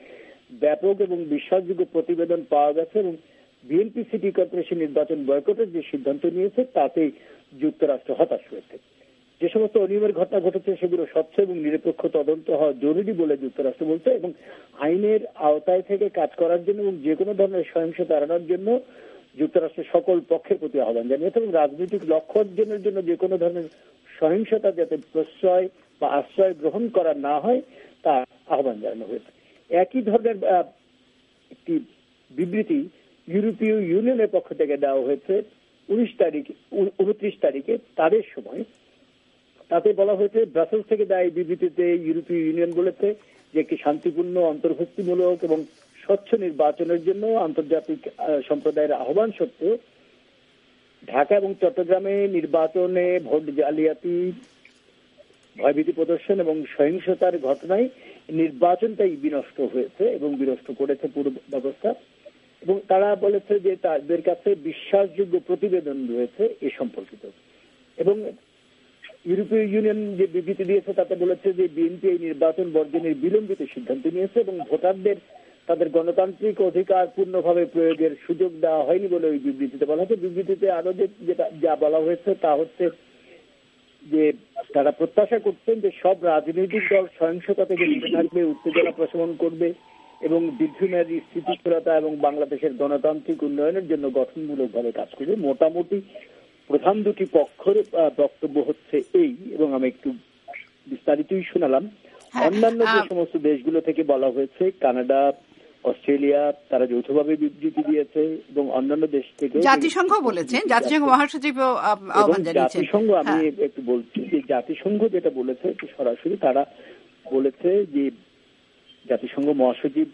ব্যাপক এবং বিশ্বাসযোগ্য প্রতিবেদন পাওয়া গেছে এবং বিএনপি সিটি কর্পোরেশন নির্বাচন বয়কটের যে সিদ্ধান্ত নিয়েছে তাতে যুক্তরাষ্ট্র হতাশ হয়েছে। যে সমস্ত অনিয়মের ঘটনা ঘটেছে সেগুলো স্বচ্ছ এবং নিরপেক্ষ তদন্ত হওয়া জরুরি বলে যুক্তরাষ্ট্র বলছে এবং আইনের আওতায় থেকে কাজ করার জন্য এবং যে কোনো ধরনের সহিংসতা এড়ানোর জন্য যুক্তরাষ্ট্রের সকল পক্ষের প্রতি আহ্বান জানিয়েছে এবং রাজনৈতিক লক্ষ্য অর্জনের জন্য যে কোনো ধরনের সহিংসতা যাতে প্রশ্রয় বা আশ্রয় গ্রহণ করা না হয় তা আহ্বান জানানো হয়েছে। একই ধরনের একটি বিবৃতি ইউরোপীয় ইউনিয়নের পক্ষ থেকে দেওয়া হয়েছে উনিশ তারিখে উনত্রিশ তারিখে তাদের সময়। তাতে বলা হয়েছে, ব্রাসেলস থেকে দেওয়া এই বিবৃতিতে ইউরোপীয় ইউনিয়ন বলেছে যে একটি শান্তিপূর্ণ, অন্তর্ভুক্তিমূলক এবং স্বচ্ছ নির্বাচনের জন্য আন্তর্জাতিক সম্প্রদায়ের আহ্বান সত্ত্বেও ঢাকা এবং চট্টগ্রামে নির্বাচনে ভোট জালিয়াতি, ভয়ভীতি প্রদর্শন এবং সহিংসতার ঘটনায় নির্বাচনটাই বিনষ্ট হয়েছে এবং বিনষ্ট করেছে পুরো ব্যবস্থা। এবং তারা বলেছে যে তাদের কাছে বিশ্বাসযোগ্য প্রতিবেদন রয়েছে এ সম্পর্কিত। এবং ইউরোপীয় ইউনিয়ন যে বিবৃতি দিয়েছে তাতে বলেছে যে বিএনপি এই নির্বাচন বর্জনের বিলম্বিত সিদ্ধান্ত নিয়েছে এবং ভোটারদের তাদের গণতান্ত্রিক অধিকার পূর্ণভাবে প্রয়োগের সুযোগ দেওয়া হয়নি বলে ওই বিবৃতিতে বলা হয়েছে। বিবৃতিতে আরো যেটা যা বলা হয়েছে তা হচ্ছে যে তারা প্রত্যাশা করছেন যে সব রাজনৈতিক দল সহিংসতা থেকে দূরে থাকবে, উত্তেজনা প্রশমন করবে এবং দীর্ঘমেয়াদী স্থিতিশীলতা এবং বাংলাদেশের গণতান্ত্রিক উন্নয়নের জন্য গঠনমূলকভাবে কাজ করবে। মোটামুটি প্রধান দুটি পক্ষের বক্তব্য হচ্ছে এই, এবং আমি একটু বিস্তারিতই শোনালাম। অন্যান্য যে সমস্ত দেশগুলো থেকে বলা হয়েছে, কানাডা, অস্ট্রেলিয়া, তারা যৌথভাবে বিবৃতি দিয়েছে এবং অন্যান্য দেশ থেকে জাতিসংঘ বলেছেন, জাতিসংঘ মহাসচিব আহ্বান জানিয়েছেন। জাতিসংঘ আমি একটু বলছি যে জাতিসংঘ যেটা বলেছে সরাসরি তারা বলেছে যে জাতিসংঘ মহাসচিব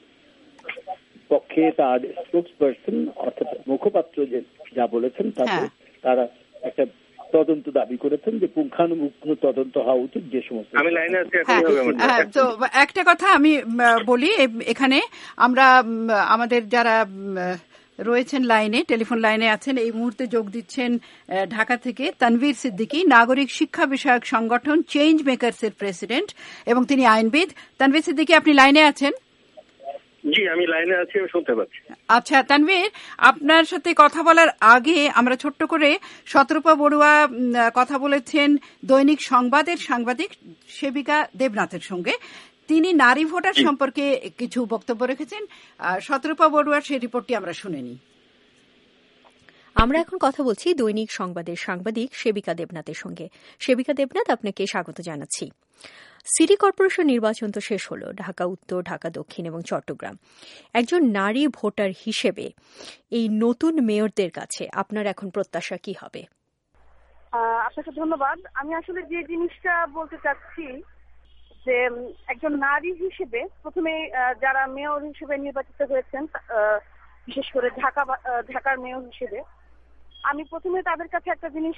পক্ষে তার স্পোক্স পার্সন অর্থাৎ মুখপাত্র যে যা বলেছেন তাতে তারা একটা তদন্ত দাবি করেছেন যে পুঙ্খানুপুঙ্খ তদন্ত হওয়া উচিত। যে সমস্ত আমি লাইনে আছি। তো একটা কথা আমি বলি, এখানে আমরা আমাদের যারা রয়েছেন লাইনে, টেলিফোন লাইনে আছেন, এই মুহূর্তে যোগ দিচ্ছেন ঢাকা থেকে তানভীর সিদ্দিকী, নাগরিক শিক্ষা বিষয়ক সংগঠন চেঞ্জ মেকার্স এর প্রেসিডেন্ট এবং তিনি আইনবিদ। তানভীর সিদ্দিকী, আপনি লাইনে আছেন? জি, আমি লাইনে আছি, আমি শুনতে পাচ্ছি। আচ্ছা তানভীর, আপনার সাথে কথা বলার আগে আমরা ছোট্ট করে শতরূপা বড়ুয়া কথা বলেছেন দৈনিক সংবাদের সাংবাদিক সেবিকা দেবনাথের সঙ্গে। তিনি নারী ভোটার সম্পর্কে কিছু বক্তব্য রেখেছেন। শতরূপা বড়ুয়ার সেই রিপোর্টটি আমরা শুনে নিই। আমরা এখন কথা বলছি দৈনিক সংবাদের সাংবাদিক সেবিকা দেবনাথের সঙ্গে। সেবিকা দেবনাথ, আপনাকে স্বাগত জানাচ্ছি। সিটি কর্পোরেশন নির্বাচন তো শেষ হলো, ঢাকা উত্তর, ঢাকা দক্ষিণ এবং চট্টগ্রাম। একজন নারী ভোটার হিসেবে এই নতুন মেয়রদের কাছে আপনার এখন প্রত্যাশা কি হবে? আপনাকে ধন্যবাদ। আমি আসলে যে জিনিসটা বলতে চাচ্ছি যে একজন নারী হিসেবে প্রথমে যারা মেয়র হিসেবে নির্বাচিত হয়েছেন, বিশেষ করে ঢাকা ঢাকার মেয়র হিসেবে, আমি প্রথমে তাদের কাছে একটা জিনিস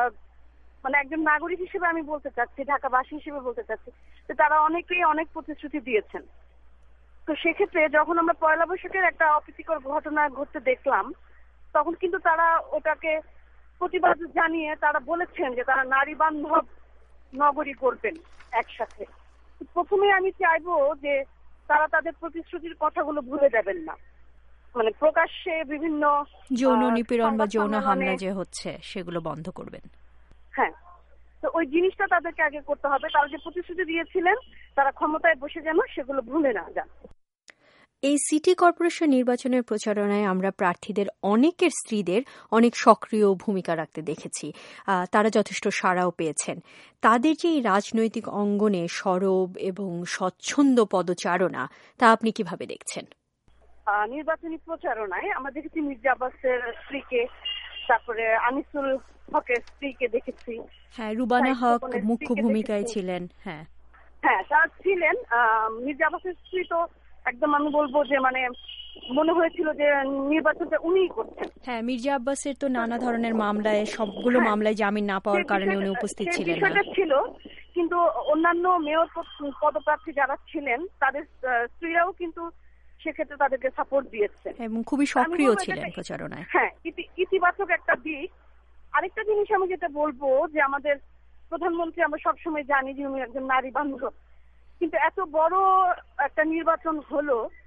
মানে একজন নাগরিক হিসেবে আমি বলতে চাচ্ছি, ঢাকাবাসী হিসেবে বলতে চাচ্ছি যে তারা অনেকেই অনেক প্রতিশ্রুতি দিয়েছেন। তো সেক্ষেত্রে যখন আমরা পয়লা বৈশাখের একটা অপ্রীতিকর ঘটনা ঘটতে দেখলাম, তখন কিন্তু তারা ওটাকে প্রতিবাদ জানিয়ে তারা বলেছেন যে তারা নারী বান্ধব নগরী করবেন একসাথে। প্রথমে আমি চাইবো যে তারা তাদের প্রতিশ্রুতির কথাগুলো ভুলে যাবেন না, মানে প্রকাশ্যে বিভিন্ন যৌন নিপীড়ন বা যৌন হামলা যে হচ্ছে সেগুলো বন্ধ করবেন। হ্যাঁ, তো ওই জিনিসটা তাদেরকে আগে করতে হবে। তারা যে প্রতিশ্রুতি দিয়েছিলেন তারা ক্ষমতায় বসে যেন সেগুলো ভুলে না যান। এই সিটি কর্পোরেশন নির্বাচনের প্রচারণায় আমরা প্রার্থীদের অনেকের স্ত্রীদের অনেক সক্রিয় ভূমিকা রাখতে দেখেছি, তারা যথেষ্ট সাড়াও পেয়েছেন। তাদের যে এই রাজনৈতিক অঙ্গনে সরব এবং স্বচ্ছন্দ পদচারণা, তা আপনি কিভাবে দেখছেন? নির্বাচনী প্রচারণায় আমরা দেখেছি মির্জা আব্বাসের স্ত্রীকে, তারপরে আনিসুল হকের স্ত্রীকে দেখেছি। হ্যাঁ, রুবানা হক মুখ্য ভূমিকায় ছিলেন। হ্যাঁ হ্যাঁ তারা ছিলেন। মির্জা আব্বাসের স্ত্রী তো একদম আমি বলবো যে মানে মনে হয়েছিল যে নির্বাচনটা উনিই করছেন। হ্যাঁ, মির্জা আব্বাসের তো নানা ধরনের মামলায়, সবগুলো মামলায় জামিন না পাওয়ার কারণে উনি উপস্থিত ছিলেন না। ছিল, কিন্তু অন্যান্য মেয়র পদপ্রার্থী যারা ছিলেন তাদের স্ত্রীরাও কিন্তু সেক্ষেত্রে তাদেরকে সাপোর্ট দিয়েছে এবং খুবই সক্রিয় ছিলেন প্রচারণায়। হ্যাঁ, ইতিবাচক একটা দিক। আরেকটা জিনিস আমি যেটা বলবো যে আমাদের প্রধানমন্ত্রী, আমরা সবসময় জানি যে উনি একজন নারী বান্ধব, কিন্তু এত বড় একটা নির্বাচন হলো,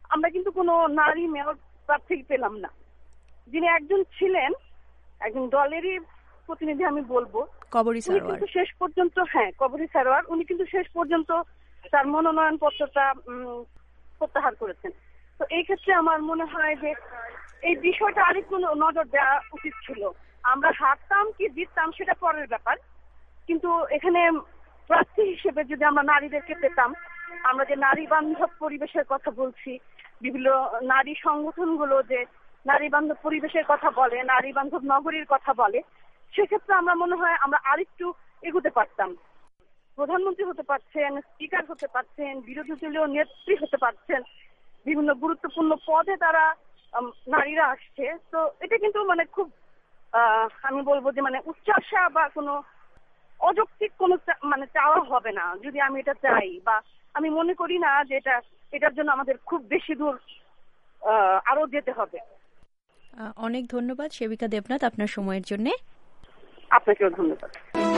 আমরা কিন্তু কোনো নারী মেয়র প্রার্থী পেলাম না। যিনি একজন ছিলেন, একজন দলেরই প্রতিনিধি আমি বলবো, কবরী উনি কিন্তু শেষ পর্যন্ত, হ্যাঁ কবরী সারোয়ার, উনি কিন্তু শেষ পর্যন্ত তার মনোনয়ন পত্রটা প্রত্যাহার করেছেন। তো এই ক্ষেত্রে আমার মনে হয় যে এই বিষয়টা আরেকটু নজর দেওয়া উচিত ছিল। আমরা হারতাম কি জিততাম সেটা পরের ব্যাপার, কিন্তু এখানে প্রার্থী হিসেবে যদি আমরা নারীদেরকে পেতাম, আমরা যে নারী বান্ধব পরিবেশের কথা বলছি, বিভিন্ন নারী সংগঠনগুলো যে নারী বান্ধব পরিবেশের কথা বলে, নারী বান্ধব নগরীর কথা বলে, সেক্ষেত্রে আমরা মনে হয় আমরা আরেকটু এগোতে পারতাম। প্রধানমন্ত্রী হতে পারছেন, স্পিকার হতে পারছেন, বিরোধী দলীয় নেত্রী হতে পারছেন, বিভিন্ন গুরুত্বপূর্ণ পদে তারা নারীরা আসছে। তো এটা কিন্তু মানে খুব আমি বলবো যে মানে উচ্চাসা বা কোনো অযৌক্তিক কোনো মানে চাওয়া হবে না যদি আমি এটা চাই, বা আমি মনে করি না যে এটা এটার জন্য আমাদের খুব বেশি দূর আরো যেতে হবে। অনেক ধন্যবাদ সেবিকা দেবনাথ আপনার সময়ের জন্য। আপনাকেও ধন্যবাদ।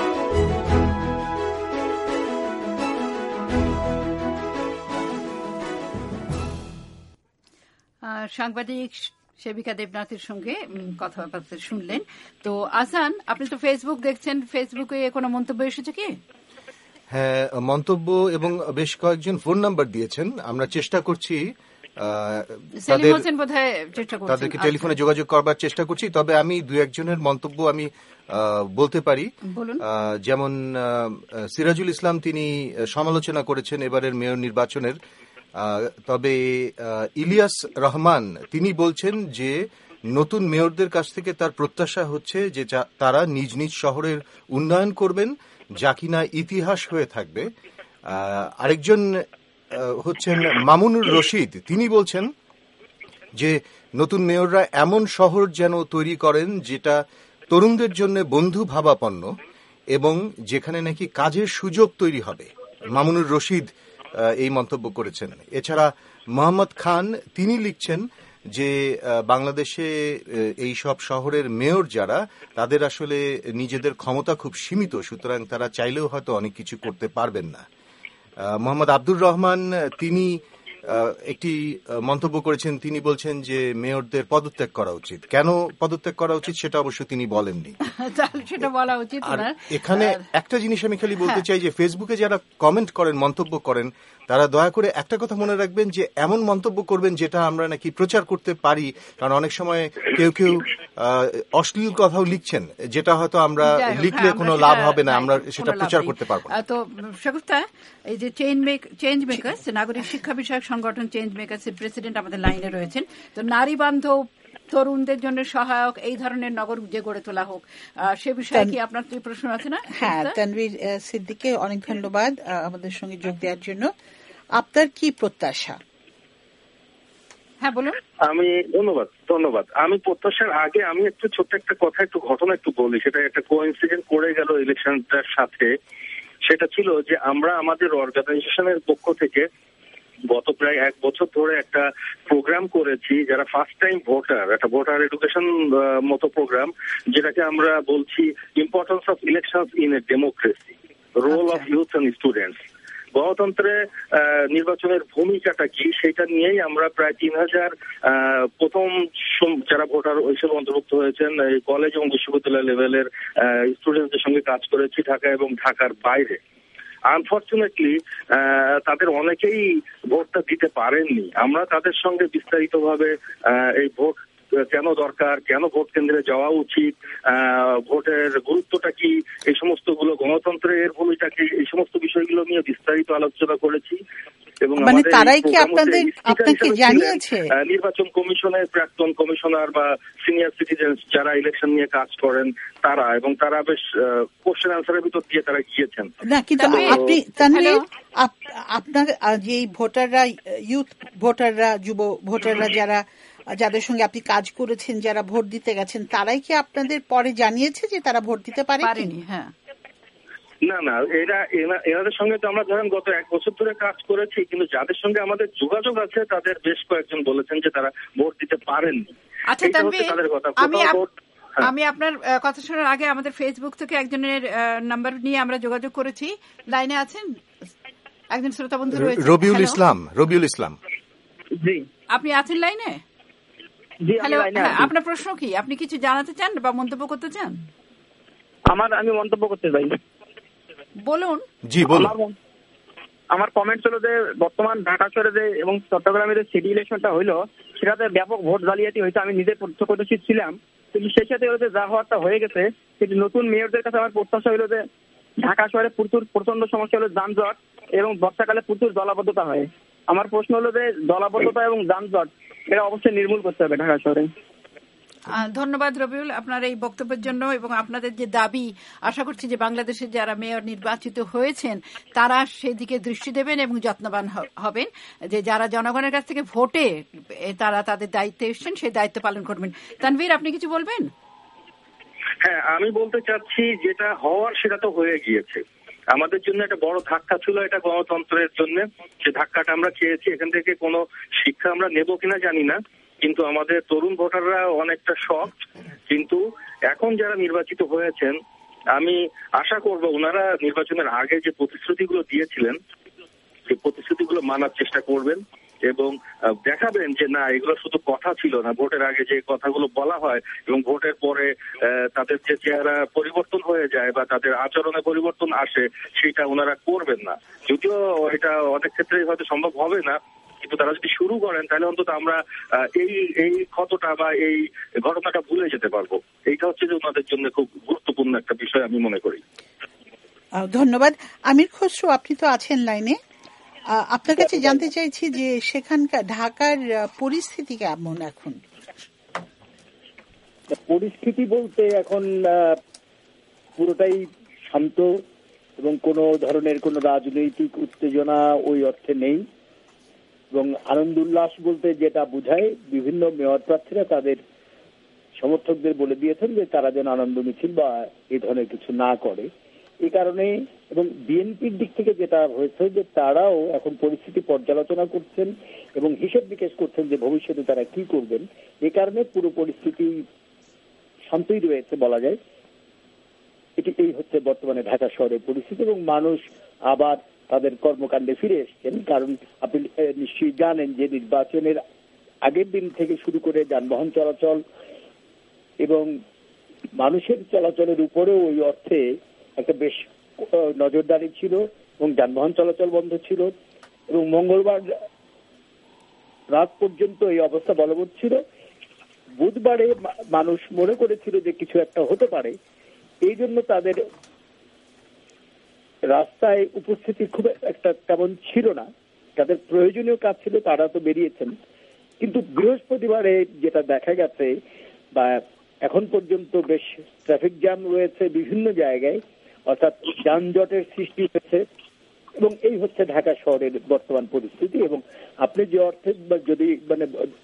সাংবাদিক সেবিকা দেবনাথের সঙ্গে কথাবার্তা শুনলেন। তো আসান, আপনি তো ফেসবুক দেখছেন, ফেসবুকে কোনো মন্তব্য এসেছে কি? হ্যাঁ, মন্তব্য এবং বেশ কয়েকজন ফোন নাম্বার দিয়েছেন। আমরা চেষ্টা করছি তাদেরকে টেলিফোনে যোগাযোগ করবার চেষ্টা করছি। তবে আমি দু একজনের মন্তব্য আমি বলতে পারি। যেমন সিরাজুল ইসলাম, তিনি সমালোচনা করেছেন এবারের মেয়র নির্বাচনের। তবে ইলিয়াস রহমান তিনি বলছেন যে নতুন মেয়রদের কাছ থেকে তার প্রত্যাশা হচ্ছে যে তারা নিজ নিজ শহরের উন্নয়ন করবেন, যা কিনা ইতিহাস হয়ে থাকবে। আরেকজন হচ্ছেন মামুনুর রশিদ, তিনি বলছেন যে নতুন মেয়ররা এমন শহর যেন তৈরি করেন যেটা তরুণদের জন্য বন্ধু ভাবাপন্ন এবং যেখানে নাকি কাজের সুযোগ তৈরি হবে। মামুনুর রশিদ এই মন্তব্য করেছেন। এছাড়া মোহাম্মদ খান তিনি লিখছেন যে বাংলাদেশে এই সব শহরের মেয়র যারা, তাদের আসলে নিজেদের ক্ষমতা খুব সীমিত, সুতরাং তারা চাইলেও হয়তো অনেক কিছু করতে পারবেন না। মোহাম্মদ আব্দুর রহমান তিনি একটি মন্তব্য করেছেন, তিনি বলছেন যে মেয়রদের পদত্যাগ করা উচিত। কেন পদত্যাগ করা উচিত সেটা অবশ্য তিনি বলেননি, সেটা বলা উচিত। আর এখানে একটা জিনিস আমি খালি বলতে চাই যে ফেসবুকে যারা কমেন্ট করেন, মন্তব্য করেন, তারা দয়া করে একটা কথা মনে রাখবেন যে এমন মন্তব্য করবেন যেটা আমরা নাকি প্রচার করতে পারি। কারণ অনেক সময় কেউ কেউ অশ্লীল কথাও লিখছেন, যেটা হয়তো আমরা লিখলে কোনো লাভ হবে না, আমরা সেটা প্রচার করতে পারবো না। তো শাগুফতা, এই যে চেঞ্জ মেকার্স, নাগরিক শিক্ষা বিষয়ক সংগঠন চেঞ্জ মেকার্স এর প্রেসিডেন্ট আমাদের লাইনে রয়েছেন। তো নারী বান্ধব, তরুণদের জন্য সহায়ক এই ধরনের নগর যে গড়ে তোলা হোক, সে বিষয়ে কি আপনার কি প্রশ্ন আছে? না, হ্যাঁ, তানভীর সিদ্দিককে অনেক ধন্যবাদ আমাদের সঙ্গে যোগ দেওয়ার জন্য। আপনার কি প্রত্যাশা? হ্যাঁ বলুন। আমি ধন্যবাদ ধন্যবাদ আমি প্রত্যাশার আগে আমি একটু ছোট্ট একটা কথা, একটু ঘটনা একটু বলি। সেটা একটা কোইন্সিডেন্ট করে গেল ইলেকশনটার সাথে। সেটা ছিল যে আমরা আমাদের অর্গানাইজেশনের পক্ষ থেকে গত প্রায় এক বছর ধরে একটা প্রোগ্রাম করেছি, যারা ফার্স্ট টাইম ভোটার, একটা ভোটার এডুকেশন মতো প্রোগ্রাম, যেটাকে আমরা বলছি importance of elections in a democracy, role of youth and students. গণতন্ত্রে নির্বাচনের ভূমিকাটা কি সেটা নিয়েই আমরা প্রায় তিন হাজার প্রথম যারা ভোটার হিসেবে অন্তর্ভুক্ত হয়েছেন কলেজ এবং বিশ্ববিদ্যালয় লেভেলের স্টুডেন্টদের সঙ্গে কাজ করেছি ঢাকা এবং ঢাকার বাইরে। আনফর্চুনেটলি তাদের অনেকেই ভোটটা দিতে পারেননি। আমরা তাদের সঙ্গে বিস্তারিতভাবে এই ভোট কেন দরকার, কেন ভোট কেন্দ্রে যাওয়া উচিত, ভোটের গুরুত্বটা কি, এই সমস্ত গুলো, গণতন্ত্রের ভূমিকা কি, এই সমস্ত বিষয়গুলো নিয়ে বিস্তারিত আলোচনা করেছি। এবং তারাই কি আপনাদের আপনাকে জানিয়েছে? নির্বাচন কমিশনের প্রাক্তন কমিশনার বা সিনিয়র সিটিজেন যারা ইলেকশন নিয়ে কাজ করেন তারা, এবং তারা বেশ কোশ্চেন আনসারের ভিতর দিয়ে তারা গিয়েছেন। না, কিন্তু আপনি তানভীর, আপনার যে ভোটাররা, ইউথ ভোটাররা, যুব ভোটাররা যারা, যাদের সঙ্গে আপনি কাজ করেছেন, যারা ভোট দিতে গেছেন, তারাই কি আপনাদের পরে জানিয়েছে যে তারা ভোট দিতে পারেনি? হ্যাঁ, না না, এরা এনাদের সঙ্গে তো আমরা ধরেন গত এক বছর ধরে কাজ করেছি, কিন্তু যাদের সঙ্গে আমাদের যোগাযোগ আছে তাদের বেশ কয়েকজন বলেছেন যে তারা ভোট দিতে পারেননি। আচ্ছা তানভীর, আমি আমি আপনার কথা শোনার আগে আমাদের ফেসবুক থেকে একজনের নাম্বার নিয়ে আমরা যোগাযোগ করেছি। লাইনে আছেন একজন শ্রোতা বন্ধু রয়েছে, রবিউল ইসলাম। রবিউল ইসলাম, জি আপনি আছেন লাইনে? হ্যালো, আপনার প্রশ্ন কি? আপনি কিছু জানাতে চান বা মন্তব্য করতে চান? আমার আমি মন্তব্য করতে চাই। বলুন। জি বলুন। আমার কমেন্ট ছিল যে বর্তমান ঢাকা শহরে যে এবং চট্টগ্রামের যে সিটি ইলেকশনটা হইলো সেটাতে ব্যাপক ভোট জালিয়াতি হয়েছে। আমি নিজে প্রত্যক্ষদর্শী ছিলাম, কিন্তু সেই সাথে হলো যে যা হওয়ারটা হয়ে গেছে, সেটি নতুন মেয়রদের কাছে আমার প্রত্যাশা হইলো যে ঢাকা শহরে প্রচুর প্রচন্ড সমস্যা হলো যানজট এবং বর্ষাকালে প্রচুর জলাবদ্ধতা হয়। আমার প্রশ্ন হলো যে জলাবদ্ধতা এবং যানজট এটা অবশ্যই নির্মূল করতে হবে ঢাকা শহরে। ধন্যবাদ রবিউল আপনার এই বক্তব্যের জন্য এবং আপনাদের যে দাবি, আশা করছি যে বাংলাদেশের যারা মেয়র নির্বাচিত হয়েছেন তারা সেদিকে দৃষ্টি দেবেন এবং যত্নবান হবেন যে যারা জনগণের কাছ থেকে ভোটে তারা তাদের দায়িত্বে এসেছেন সেই দায়িত্ব পালন করবেন। তানভীর, আপনি কিছু বলবেন? হ্যাঁ, আমি বলতে চাচ্ছি যেটা হওয়ার সেটা তো হয়ে গিয়েছে। আমাদের জন্য একটা বড় ধাক্কা ছিল এটা গণতন্ত্রের জন্য, যে ধাক্কাটা আমরা খেয়েছি। এখান থেকে কোনো শিক্ষা আমরা নেব কিনা জানি না, কিন্তু আমাদের তরুণ ভোটাররা অনেকটা শক। কিন্তু এখন যারা নির্বাচিত হয়েছেন আমি আশা করব ওনারা নির্বাচনের আগে যে প্রতিশ্রুতিগুলো দিয়েছিলেন সেই প্রতিশ্রুতিগুলো মানার চেষ্টা করবেন এবং দেখাবেন যে না, এগুলো শুধু কথা ছিল না। ভোটের আগে যে কথাগুলো বলা হয় এবং ভোটের পরে তাদের যে চেহারা পরিবর্তন হয়ে যায় বা তাদের আচরণে পরিবর্তন আসে সেটা ওনারা করবেন না। যদিও এটা অনেক ক্ষেত্রে হয়তো সম্ভব হবে না, কিন্তু তারা যদি শুরু করেন তাহলে অন্তত আমরা এই এই ক্ষতটা বা এই ঘটনাটা ভুলে যেতে পারবো। এইটা হচ্ছে যে ওনাদের জন্য খুব গুরুত্বপূর্ণ একটা বিষয় আমি মনে করি। ধন্যবাদ। আমির খসরু, আপনি তো আছেন লাইনে, আপনার কাছে জানতে চাইছি যে সেখানকার ঢাকার পরিস্থিতি কেমন এখন? পরিস্থিতি বলতে এখন পুরোটাই শান্ত এবং কোনো ধরনের কোনো রাজনৈতিক উত্তেজনা ওই অর্থে নেই এবং আনন্দ উল্লাস বলতে যেটা বোঝায়, বিভিন্ন মেয়র প্রার্থীরা তাদের সমর্থকদের বলে দিয়েছেন যে তারা যেন আনন্দ মিছিল বা এই ধরনের কিছু না করে। এই কারণে এবং বিএনপির দিক থেকে যেটা হয়েছে যে তারাও এখন পরিস্থিতি পর্যালোচনা করছেন এবং হিসেব নিকেশ করছেন যে ভবিষ্যতে তারা কি করবেন। এই কারণে পুরো পরিস্থিতি শান্তই রয়েছে বলা যায়। এটি এই হচ্ছে বর্তমানে ঢাকা শহরের পরিস্থিতি এবং মানুষ আবার তাদের কর্মকাণ্ডে ফিরে এসছেন। কারণ আপনি নিশ্চয়ই জানেন যে নির্বাচনের আগের দিন থেকে শুরু করে যানবাহন চলাচল এবং মানুষের চলাচলের উপরেও ওই অর্থে একটা বেশ নজরদারি ছিল এবং যানবাহন চলাচল বন্ধ ছিল এবং মঙ্গলবার রাত পর্যন্ত এই অবস্থা বলবৎ ছিল। বুধবারে মানুষ মনে করেছিল যে কিছু একটা হতে পারে, এই জন্য তাদের রাস্তায় উপস্থিতি খুব একটা তেমন ছিল না। তাদের প্রয়োজনীয় কাজ ছিল, তারা তো বেরিয়েছেন। কিন্তু বৃহস্পতিবারে যেটা দেখা গেছে বা এখন পর্যন্ত বেশ ট্রাফিক জ্যাম রয়েছে বিভিন্ন জায়গায়, অর্থাৎ যানজটের সৃষ্টি হয়েছে এবং এই হচ্ছে ঢাকা শহরের বর্তমান পরিস্থিতি। এবং আপনি যে অর্থে যদি মানে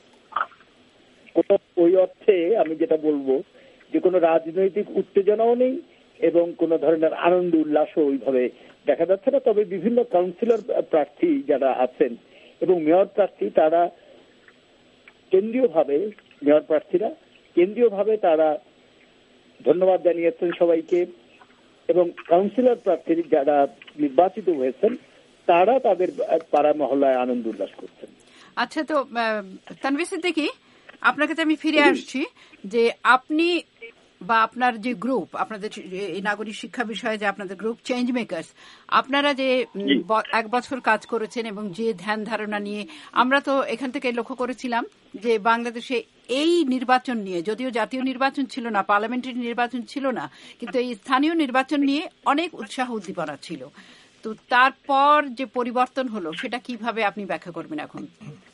ওই অর্থে আমি যেটা বলবো যে কোনো রাজনৈতিক উত্তেজনাও নেই এবং কোনো ধরনের আনন্দ উল্লাসও ওইভাবে দেখা যাচ্ছে না। তবে বিভিন্ন কাউন্সিলর প্রার্থী যারা আছেন এবং মেয়র প্রার্থী তারা কেন্দ্রীয়ভাবে মেয়র প্রার্থীরা কেন্দ্রীয়ভাবে তারা ধন্যবাদ জানিয়েছেন সবাইকে এবং কাউন্সিলর প্রার্থী যারা নির্বাচিত হয়েছেন তারা তাদের পাড়া মহল্লায় আনন্দ উল্লাস করছেন। আচ্ছা, তো তানভীর সিদ্দিকী, আপনার কাছে আমি ফিরে আসছি যে আপনি বা আপনার যে গ্রুপ, আপনাদের এই নাগরিক শিক্ষা বিষয়ে যে আপনাদের গ্রুপ চেঞ্জ মেকার্স, আপনারা যে এক বছর কাজ করেছেন এবং যে ধ্যান ধারণা নিয়ে, আমরা তো এখান থেকে লক্ষ্য করেছিলাম যে বাংলাদেশে এই নির্বাচন নিয়ে, যদিও জাতীয় নির্বাচন ছিল না, পার্লামেন্টারি নির্বাচন ছিল না, কিন্তু এই স্থানীয় নির্বাচন নিয়ে অনেক উৎসাহ উদ্দীপনা ছিল। তো তারপর যে পরিবর্তন হলো সেটা কিভাবে আপনি ব্যাখ্যা করবেন এখন?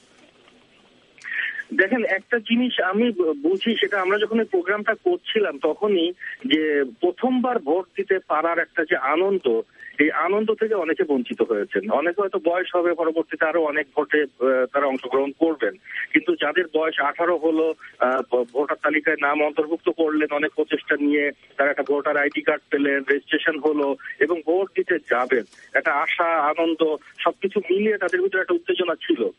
দেখেন, একটা জিনিস আমি বুঝি, সেটা আমরা যখন এই প্রোগ্রামটা করছিলাম তখনই যে প্রথমবার ভোট দিতে পারার একটা যে আনন্দ, এই আনন্দ থেকে অনেকে বঞ্চিত হয়েছেন। অনেকে হয়তো বয়স হবে, পরবর্তীতে আরো অনেক ভোটে তারা অংশগ্রহণ করবেন, কিন্তু যাদের বয়স আঠারো হলো, ভোটার তালিকায় নাম অন্তর্ভুক্ত করলেন অনেক প্রচেষ্টা নিয়ে, তারা একটা ভোটার আইডি কার্ড পেলেন, রেজিস্ট্রেশন হলো এবং ভোট দিতে যাবেন, একটা আশা আনন্দ সবকিছু মিলিয়ে তাদের ভিতরে একটা উত্তেজনা ছিল।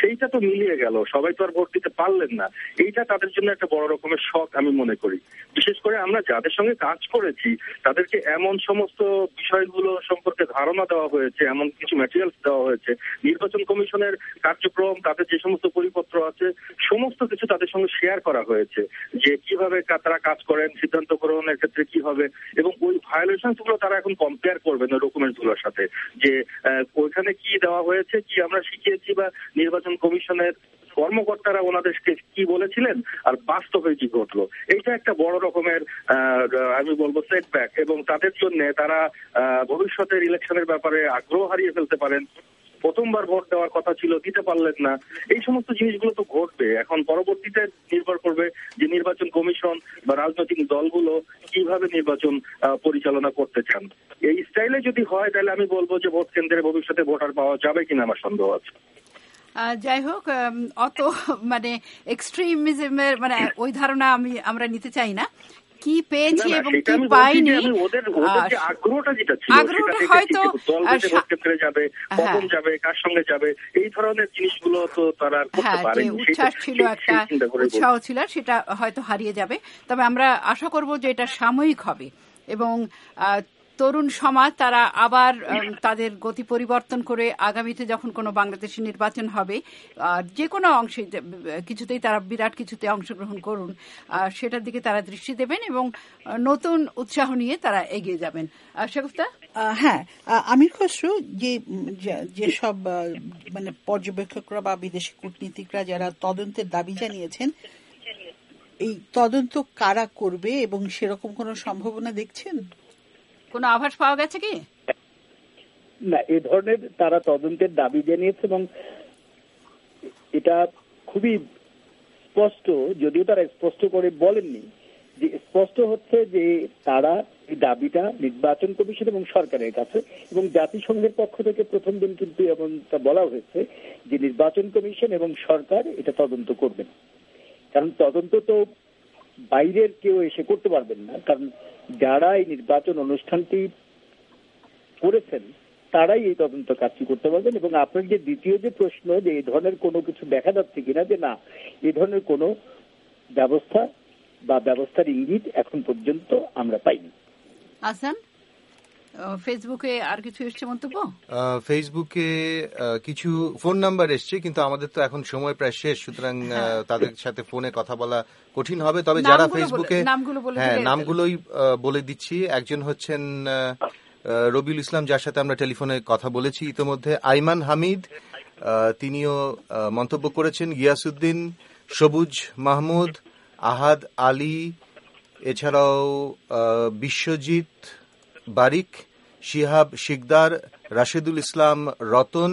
সেইটা তো মিলিয়ে গেল, সবাই তো আর ভোট দিতে পারলেন না। এইটা তাদের জন্য একটা বড় রকমের শক আমি মনে করি। বিশেষ করে আমরা যাদের সঙ্গে কাজ করেছি তাদেরকে এমন সমস্ত বিষয়গুলো সম্পর্কে ধারণা দেওয়া হয়েছে, এমন কিছু ম্যাটেরিয়ালস দেওয়া হয়েছে, নির্বাচন কমিশনের কার্যক্রম, তাদের যে সমস্ত পরিপত্র আছে সমস্ত কিছু তাদের সঙ্গে শেয়ার করা হয়েছে, যে কিভাবে তারা কাজ করেন, সিদ্ধান্ত গ্রহণের ক্ষেত্রে কি হবে, এবং ওই ভায়োলেশনস গুলো তারা এখন কম্পেয়ার করবেন ওই ডকুমেন্টস গুলোর সাথে, যে ওইখানে কি দেওয়া হয়েছে, কি আমরা শিখিয়েছি, বা নির্বাচন কমিশনের কর্মকর্তারা ওনাদেরকে কি বলেছিলেন আর বাস্তবে কি ঘটলো। এইটা একটা বড় রকমের আমি বলবো সেটব্যাক, এবং তাদের জন্য তারা ভবিষ্যতের ইলেকশনের ব্যাপারে আগ্রহ হারিয়ে ফেলতে পারেন। প্রথমবার ভোট দেওয়ার কথা ছিল, দিতে পারলেন না। এই সমস্ত জিনিসগুলো তো ঘটবে। এখন পরবর্তীতে নির্ভর করবে যে নির্বাচন কমিশন বা রাজনৈতিক দলগুলো কিভাবে নির্বাচন পরিচালনা করতে চান। এই স্টাইলে যদি হয় তাহলে আমি বলবো যে ভোট কেন্দ্রে ভবিষ্যতে ভোটার পাওয়া যাবে কিনা আমার সন্দেহ আছে। যাই হোক, অত মানে এক্সট্রিমিজমের মানে ওই ধারণা আমি আমরা নিতে চাই না। কি পেয়েছি এবং কি পাইনি, আগ্রহটা যেটা ছিল আগ্রহটা হয়তো ক্ষেত্রে যাবে, কখন যাবে, কার সঙ্গে যাবে, এই ধরনের জিনিসগুলো তো তারা করতে পারে। উচ্ছ্বাস ছিল, একটা উৎসাহ ছিল, সেটা হয়তো হারিয়ে যাবে। তবে আমরা আশা করব যে এটা সাময়িক হবে এবং তরুণ সমাজ তারা আবার তাদের গতি পরিবর্তন করে আগামীতে যখন কোনো বাংলাদেশি নির্বাচন হবে, যে কোনো অংশে কিছুতেই তারা বিরাট কিছুতে অংশগ্রহণ করুন, সেটার দিকে তারা দৃষ্টি দেবেন এবং নতুন উৎসাহ নিয়ে তারা এগিয়ে যাবেন। শেগুফতা? হ্যাঁ, আমির খসরু, যে যেসব মানে পর্যবেক্ষকরা বা বিদেশি কূটনীতিকরা যারা তদন্তের দাবি জানিয়েছেন, এই তদন্ত কারা করবে এবং সেরকম কোনো সম্ভাবনা দেখছেন? কোনো আভাস পাওয়া গেছে কি? না, এ ধরনের তারা তদন্তের দাবি জানিয়েছে এবং এটা খুবই স্পষ্ট, যদিও তারা স্পষ্ট করে বলেননি, যে স্পষ্ট হচ্ছে যে তারা এই দাবিটা নির্বাচন কমিশন এবং সরকারের কাছে, এবং জাতিসংঘের পক্ষ থেকে প্রথম দিন কিন্তু এমনটা বলা হয়েছে যে নির্বাচন কমিশন এবং সরকার এটা তদন্ত করবেন। কারণ তদন্ত তো বাইরের কেউ এসে করতে পারবেন না, কারণ যারা এই নির্বাচন অনুষ্ঠানটি করেছেন তারাই এই তদন্ত কাজটি করতে পারবেন। এবং আপনার যে দ্বিতীয় যে প্রশ্ন, যে এই ধরনের কোনো কিছু দেখা যাচ্ছে কিনা, যে না, এই ধরনের কোনো ব্যবস্থা বা ব্যবস্থার ইঙ্গিত এখন পর্যন্ত আমরা পাইনি। আসান, ফেসবুকে আর কিছু এসছে মন্তব্য? ফেসবুকে কিছু ফোন নাম্বার এসছে, কিন্তু আমাদের তো এখন সময় প্রায় শেষ, সুতরাং তাদের সাথে ফোনে কথা বলা কঠিন হবে। তবে যারা ফেসবুকে, হ্যাঁ, নামগুলোই বলে দিচ্ছি। একজন হচ্ছেন রবিউল ইসলাম, যার সাথে আমরা টেলিফোনে কথা বলেছি ইতোমধ্যে। আইমান হামিদ, তিনিও মন্তব্য করেছেন। গিয়াসউদ্দিন, সবুজ মাহমুদ, আহাদ আলী, এছাড়াও বিশ্বজিৎ বারিক, শিহাব শিকদার, রাশেদুল ইসলাম রতন,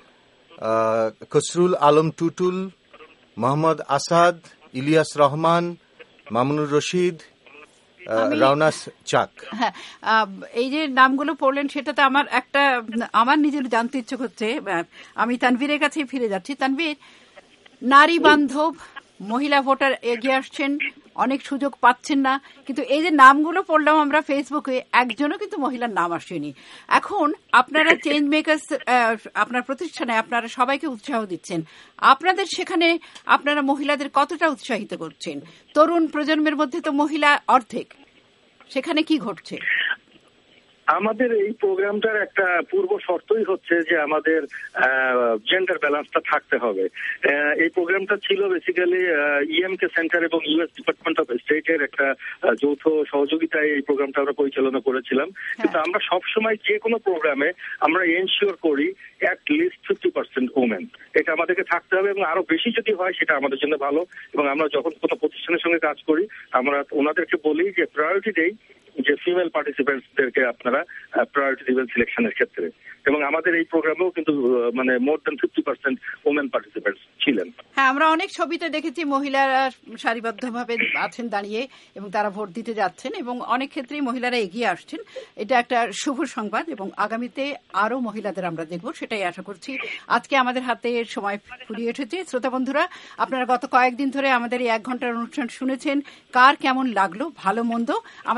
খসরুল আলম টুটুল, মোহাম্মদ আসাদ, ইলিয়াস রহমান, মামুনুর রশিদ, রাওনাস চাক। হ্যাঁ, এই যে নামগুলো পড়লেন সেটাতে আমার একটা আমার নিজের জানতে ইচ্ছে হচ্ছে। আমি তানভীরের কাছে ফিরে যাচ্ছি। তানভীর, নারী বান্ধব মহিলা ভোটার এগিয়ে আসছেন, অনেক সুযোগ পাচ্ছেন না, কিন্তু এই যে নামগুলো পড়লাম আমরা ফেসবুকে, একজনও কিন্তু মহিলার নাম আসেনি। এখন আপনারা চেঞ্জ মেকার্স, আপনার প্রতিষ্ঠানে আপনারা সবাইকে উৎসাহ দিচ্ছেন, আপনাদের সেখানে আপনারা মহিলাদের কতটা উৎসাহিত করছেন? তরুণ প্রজন্মের মধ্যে তো মহিলা অর্ধেক, সেখানে কি ঘটছে? আমাদের এই প্রোগ্রামটার একটা পূর্ব শর্তই হচ্ছে যে আমাদের জেন্ডার ব্যালেন্সটা থাকতে হবে। এই প্রোগ্রামটা ছিল বেসিক্যালি ইএমকে সেন্টার এবং ইউএস ডিপার্টমেন্ট অফ স্টেটের একটা যৌথ সহযোগিতায় এই প্রোগ্রামটা আমরা পরিচালনা করেছিলাম। কিন্তু আমরা সবসময় যে কোনো প্রোগ্রামে আমরা এনশিওর করি at least fifty percent women, এটা আমাদেরকে থাকতে হবে, এবং আরো বেশি যদি হয় সেটা আমাদের জন্য ভালো। এবং আমরা যখন কোনো প্রতিষ্ঠানের সঙ্গে কাজ করি আমরা ওনাদেরকে বলি যে প্রায়োরিটি দেই যে ফিমেল পার্টিসিপেন্টসদেরকে আপনারা প্রায়োরিটি দিবেন সিলেকশনের ক্ষেত্রে। এবং আমাদের এই প্রোগ্রামেও কিন্তু মানে more than fifty percent women participants ছিলেন। হ্যাঁ, আমরা অনেক ছবিতে দেখেছি মহিলারা সারিবদ্ধভাবে আছেন দাঁড়িয়ে এবং তারা ভোট দিতে যাচ্ছেন, এবং অনেক ক্ষেত্রেই মহিলারা এগিয়ে আসছেন। এটা একটা শুভ সংবাদ এবং আগামীতে আরো মহিলাদের আমরা দেখব, সেটাই আশা করছি। আজকে আমাদের হাতে সময় ফুরিয়ে উঠেছে। শ্রোতা বন্ধুরা, আপনারা গত কয়েকদিন ধরে আমাদের এই এক ঘন্টার অনুষ্ঠান শুনেছেন। কার কেমন লাগলো, ভালো মন্দ, আমাদের কাছে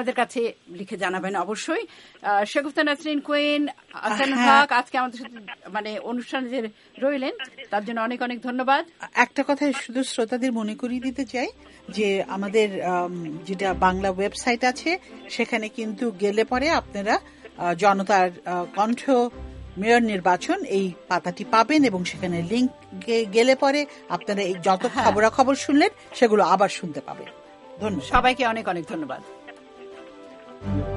লিখে জানাবেন অবশ্যই। শেগুফতা নাসরিন কুইন, আহসানুল হক আজকে আমাদের সাথে মানে অনুষ্ঠানে যে রইলেন তার জন্য অনেক অনেক ধন্যবাদ। একটা কথা শুধু শ্রোতাদের মনে করিয়ে দিতে চাই যে আমাদের যেটা বাংলা ওয়েবসাইট আছে সেখানে কিন্তু গেলে পরে আপনারা জনতার কণ্ঠ মেয়র নির্বাচন এই পাতাটি পাবেন এবং সেখানে লিংক গেলে পরে আপনারা এই যত খবরাখবর শুনলেন সেগুলো আবার শুনতে পাবেন। ধন্যবাদ সবাইকে, অনেক অনেক ধন্যবাদ।